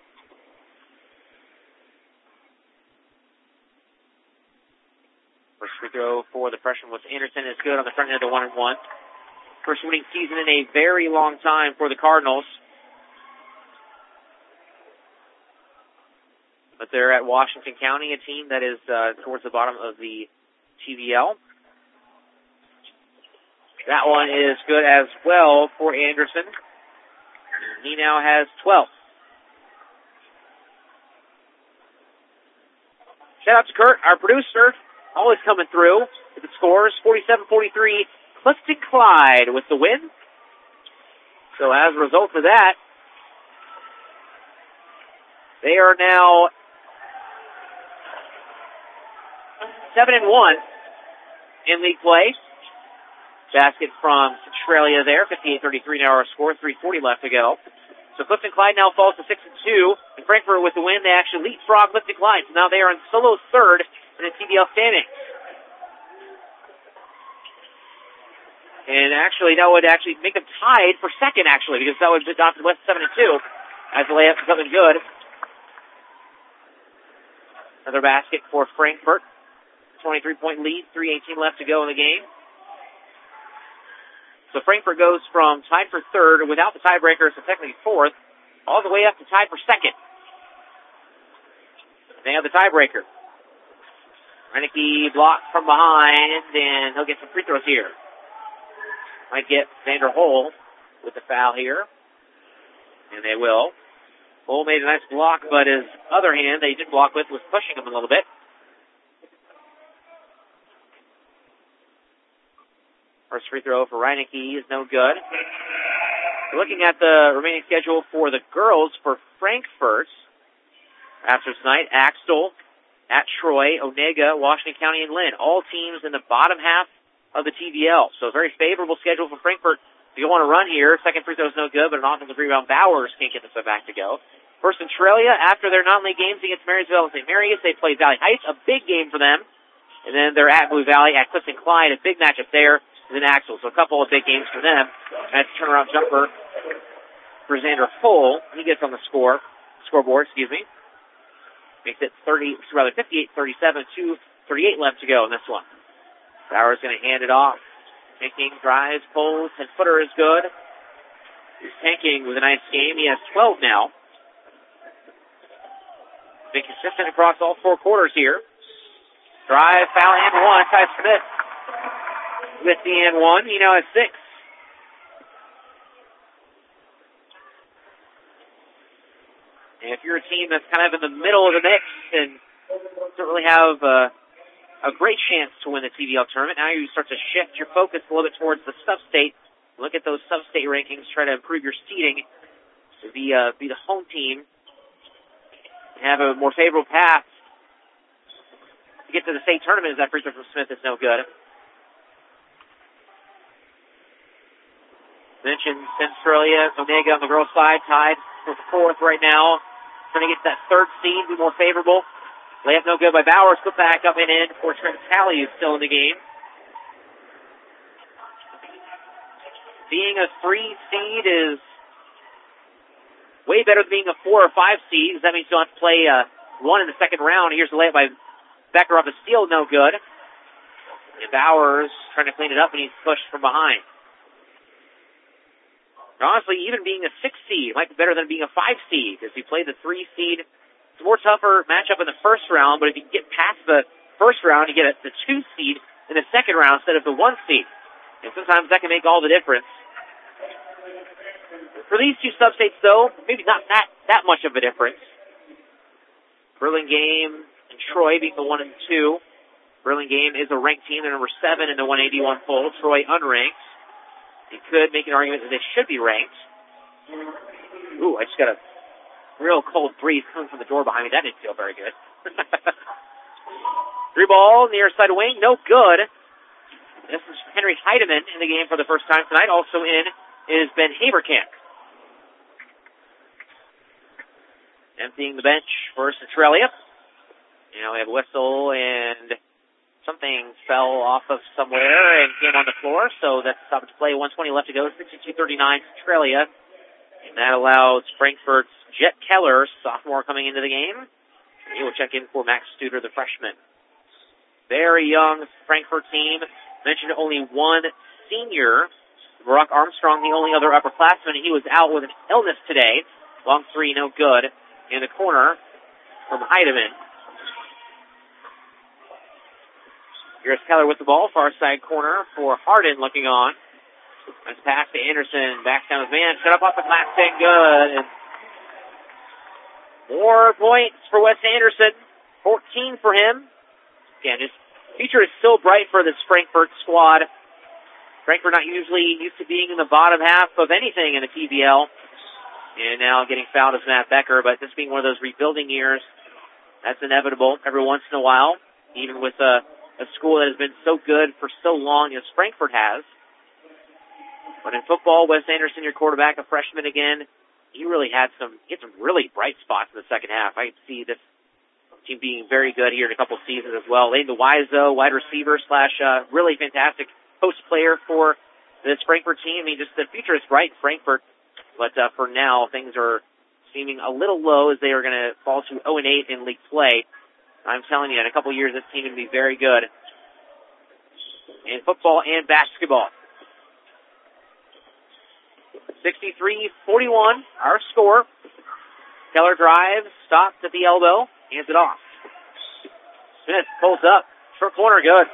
[SPEAKER 2] First free throw for the freshman was Anderson. Is good on the front end of 1-1. First winning season in a very long time for the Cardinals. But they're at Washington County, a team that is towards the bottom of the TVL. That one is good as well for Anderson. He now has 12. Shout out to Kurt, our producer, always coming through with the scores. 47-43, Clifton Clyde with the win. So as a result of that, they are now 7-1 in league play. Basket from Centralia there, 58-33 now our score, 3:40 left to go. So Clifton Clyde now falls to 6-2. And Frankfort with the win, they actually leapfrog Clifton Clyde. So now they are in solo third in the TBL standings. And actually, that would actually make them tied for second, actually, because that would be Dawson West 7-2 as the layup is coming good. Another basket for Frankfort. 23-point lead, 3:18 left to go in the game. So Frankfort goes from tied for third without the tiebreaker, so technically fourth, all the way up to tied for second. They have the tiebreaker. Reineke blocked from behind, and he'll get some free throws here. Might get Vander Hole with the foul here, and they will. Hole made a nice block, but his other hand that he did block with was pushing him a little bit. First free throw for Reineke is no good. Looking at the remaining schedule for the girls for Frankfurt after tonight, Axtell, at Troy, Onega, Washington County, and Lynn. All teams in the bottom half of the TBL. So a very favorable schedule for Frankfurt. If you want to run here, second free throw is no good, but an offensive rebound, Bowers can't get this one back to go. First Centralia, after their non-league games against Marysville and St. Mary's, they played Valley Heights, a big game for them. And then they're at Blue Valley, at Clifton Clyde, a big matchup there. And then Axel, so a couple of big games for them. That's a turnaround jumper for Xander Hull. He gets on the scoreboard, Makes it 58-37, 2:38 left to go in this one. Bowers going to hand it off. Tanking, drives, pulls, 10-footer is good. He's tanking with a nice game. He has 12 now. Been consistent across all four quarters here. Drive, foul, and one. Ty Smith with the and one. He now has 6. And if you're a team that's kind of in the middle of the mix and don't really have a great chance to win the TBL tournament, now you start to shift your focus a little bit towards the sub-state. Look at those sub-state rankings, try to improve your seeding to be the home team and have a more favorable path to get to the state tournament. As that free throw from Smith is no good. Mentioned Centralia, Onega on the girls' side, tied for fourth right now. Trying to get that third seed, be more favorable. Layup no good by Bowers. Put back up and in for Trent Talley, who's still in the game. Being a 3 seed is way better than being a 4 or 5 seed, because that means you'll have to play 1 in the second round. Here's the layup by Becker off the steal, no good. And Bowers trying to clean it up, and he's pushed from behind. Honestly, even being a 6 seed might be better than being a 5 seed, because he played the 3 seed. It's a more tougher matchup in the first round, but if you get past the first round, you get the 2 seed in the second round instead of the 1 seed. And sometimes that can make all the difference. For these two sub-states, though, maybe not that much of a difference. Burlingame and Troy being the 1 and 2. Burlingame is a ranked team. They're number 7 in the 181 poll. Troy unranked. You could make an argument that they should be ranked. Ooh, I just got a real cold breeze coming from the door behind me. That didn't feel very good. 3 ball, near side wing, no good. This is Henry Heidemann in the game for the first time tonight. Also in is Ben Haberkamp. Emptying the bench for Centralia. We have a whistle, and something fell off of somewhere and came on the floor, so that's stopped to play. 1:20 left to go, 62-39 Centralia. And that allows Frankfurt's Jet Keller, sophomore, coming into the game. He will check in for Max Studer, the freshman. Very young Frankfurt team. Mentioned only 1 senior. Barack Armstrong, the only other upperclassman. He was out with an illness today. Long 3, no good. In the corner from Heidemann. Here's Keller with the ball, far side corner for Hardin looking on. Nice pass to Anderson, backs down his man, set up off the glass, and good. And more points for Wes Anderson, 14 for him. Again, his future is still bright for this Frankfurt squad. Frankfurt not usually used to being in the bottom half of anything in the TBL. And now getting fouled is Matt Becker, but this being one of those rebuilding years, that's inevitable every once in a while, even with a school that has been so good for so long as Frankfurt has. But in football, Wes Anderson, your quarterback, a freshman again. he really had some really bright spots in the second half. I see this team being very good here in a couple seasons as well. Layden Wiseau, wide receiver / really fantastic post player for this Frankfort team. I mean, just the future is bright in Frankfort, but for now, things are seeming a little low as they are going to fall to 0-8 in league play. I'm telling you, in a couple years, this team is going to be very good in football and basketball. 63-41, our score. Keller drives, stops at the elbow, hands it off. Smith pulls up, short corner, good.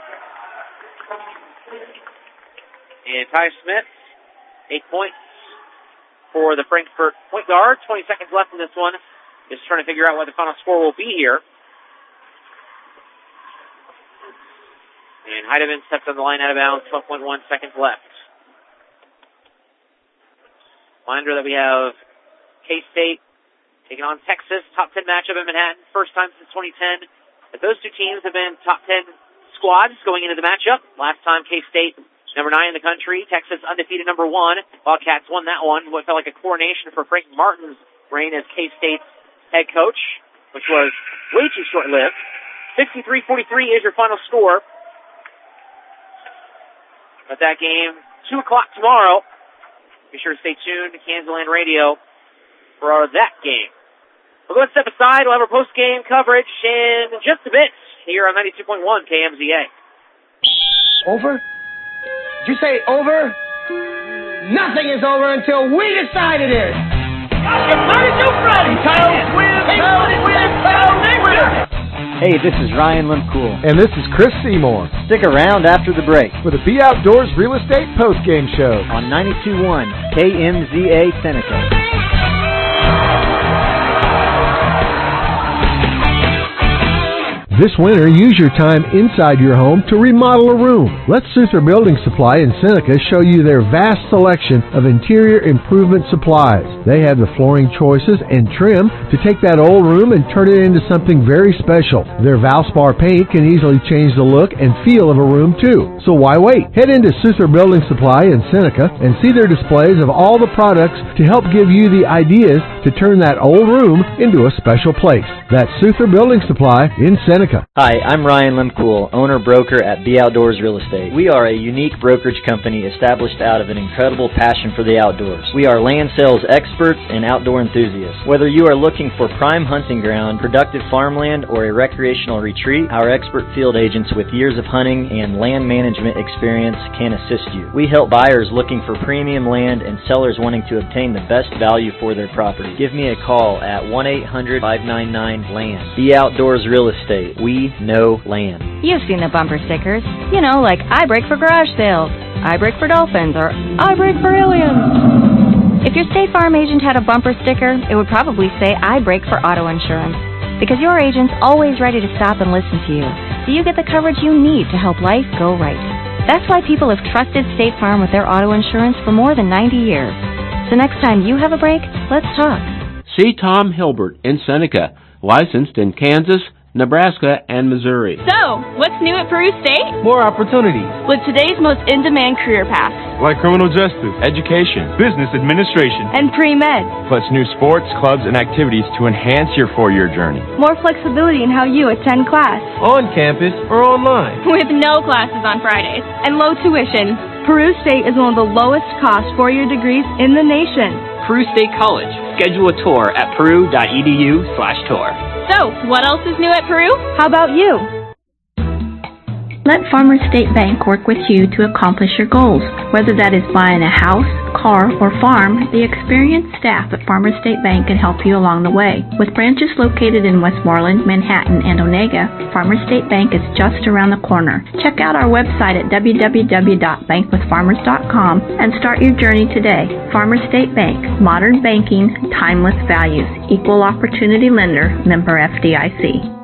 [SPEAKER 2] And Ty Smith, 8 points for the Frankfort point guard. 20 seconds left in this one. Just trying to figure out what the final score will be here. And Heidemann steps on the line out of bounds, 12.1 seconds left. Reminder that we have K-State taking on Texas, top 10 matchup in Manhattan, first time since 2010. But those two teams have been top 10 squads going into the matchup. Last time K-State, number 9 in the country, Texas undefeated number 1. Wildcats won that one. What felt like a coronation for Frank Martin's reign as K-State's head coach, which was way too short-lived. 63-43 is your final score. But that game, 2 o'clock tomorrow. Be sure to stay tuned to Kansasland Radio for that game. We'll go and step aside. We'll have our post-game coverage in just a bit here on 92.1 KMZA.
[SPEAKER 11] Over? Did you say over? Nothing is over until we decide it is.
[SPEAKER 12] Hey, this is Ryan Limcool.
[SPEAKER 13] And this is Chris Seymour.
[SPEAKER 12] Stick around after the break
[SPEAKER 13] for the Be Outdoors Real Estate Postgame Show
[SPEAKER 12] on 92.1 KMZA Seneca.
[SPEAKER 13] This winter, use your time inside your home to remodel a room. Let Souther Building Supply in Seneca show you their vast selection of interior improvement supplies. They have the flooring choices and trim to take that old room and turn it into something very special. Their Valspar paint can easily change the look and feel of a room too. So why wait? Head into Souther Building Supply in Seneca and see their displays of all the products to help give you the ideas to turn that old room into a special place. That's Souther Building Supply in Seneca.
[SPEAKER 12] Hi, I'm Ryan Limcool, owner-broker at Be Outdoors Real Estate. We are a unique brokerage company established out of an incredible passion for the outdoors. We are land sales experts and outdoor enthusiasts. Whether you are looking for prime hunting ground, productive farmland, or a recreational retreat, our expert field agents with years of hunting and land management experience can assist you. We help buyers looking for premium land and sellers wanting to obtain the best value for their property. Give me a call at 1-800-599-LAND. Be Outdoors Real Estate. We know land.
[SPEAKER 17] You've seen the bumper stickers. You know, like I brake for garage sales, I brake for dolphins, or I brake for aliens. If your State Farm agent had a bumper sticker, it would probably say I brake for auto insurance. Because your agent's always ready to stop and listen to you, so you get the coverage you need to help life go right. That's why people have trusted State Farm with their auto insurance for more than 90 years. So next time you have a break, let's talk.
[SPEAKER 7] See Tom Hilbert in Seneca, licensed in Kansas, Nebraska, and Missouri.
[SPEAKER 6] So, what's new at Peru State?
[SPEAKER 8] More opportunities.
[SPEAKER 6] With today's most in-demand career paths.
[SPEAKER 8] Like criminal justice, education, business administration,
[SPEAKER 6] and pre-med.
[SPEAKER 8] Plus new sports, clubs, and activities to enhance your 4-year journey.
[SPEAKER 6] More flexibility in how you attend class.
[SPEAKER 8] On campus or online.
[SPEAKER 6] With no classes on Fridays. And low tuition. Peru State is one of the lowest cost 4-year degrees in the nation.
[SPEAKER 9] Peru State College. Schedule a tour at peru.edu/tour.
[SPEAKER 6] So, what else is new at Peru? How about you?
[SPEAKER 17] Let Farmers State Bank work with you to accomplish your goals. Whether that is buying a house, car, or farm, the experienced staff at Farmers State Bank can help you along the way. With branches located in Westmoreland, Manhattan, and Onega, Farmers State Bank is just around the corner. Check out our website at www.bankwithfarmers.com and start your journey today. Farmers State Bank, modern banking, timeless values, equal opportunity lender, member FDIC.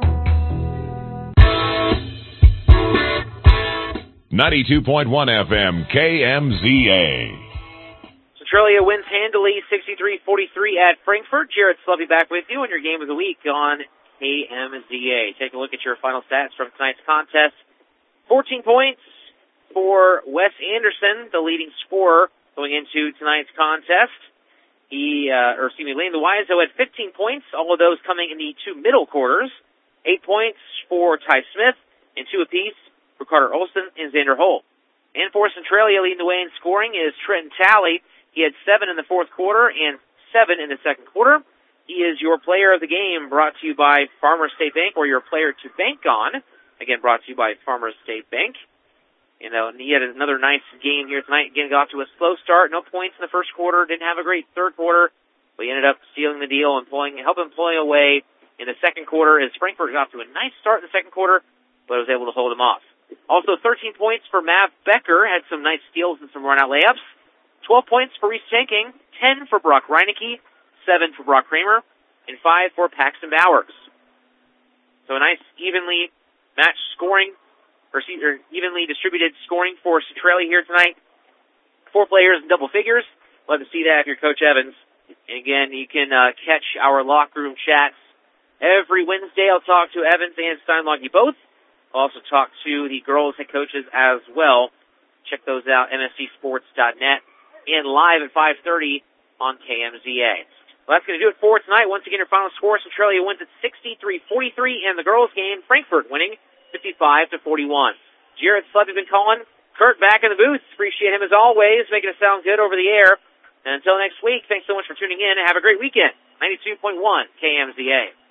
[SPEAKER 4] 92.1 FM, KMZA.
[SPEAKER 2] Centralia wins handily, 63-43 at Frankfort. Jared Slovey back with you on your game of the week on KMZA. Take a look at your final stats from tonight's contest. 14 points for Wes Anderson, the leading scorer going into tonight's contest. Lane Louiso had 15 points, all of those coming in the two middle quarters. 8 points for Ty Smith, and 2 apiece for Carter Olson and Xander Holt. And for Centralia, leading the way in scoring is Trenton Talley. He had 7 in the fourth quarter and 7 in the second quarter. He is your player of the game, brought to you by Farmers State Bank, or your player to bank on. Again, brought to you by Farmers State Bank. And he had another nice game here tonight. Again, got to a slow start, no points in the first quarter, didn't have a great third quarter, but he ended up sealing the deal and helping pull away in the second quarter as Frankfort got to a nice start in the second quarter, but was able to hold him off. Also, 13 points for Mav Becker, had some nice steals and some run-out layups. 12 points for Reese Tanking, 10 for Brock Reinecke, 7 for Brock Kramer, and 5 for Paxton Bowers. So a nice evenly matched scoring, or evenly distributed scoring for Centralia here tonight. 4 players in double figures. Love to see that if you're Coach Evans. And again, you can catch our locker room chats every Wednesday. I'll talk to Evans and Steinloggy both. I'll also talk to the girls' head coaches as well. Check those out, mscsports.net, and live at 5:30 on KMZA. Well, that's going to do it for tonight. Once again, your final score, Centralia wins at 63-43, and the girls' game, Frankfort winning 55-41. Jared Slevy been calling. Kurt back in the booth. Appreciate him as always, making it sound good over the air. And until next week, thanks so much for tuning in, and have a great weekend. 92.1 KMZA.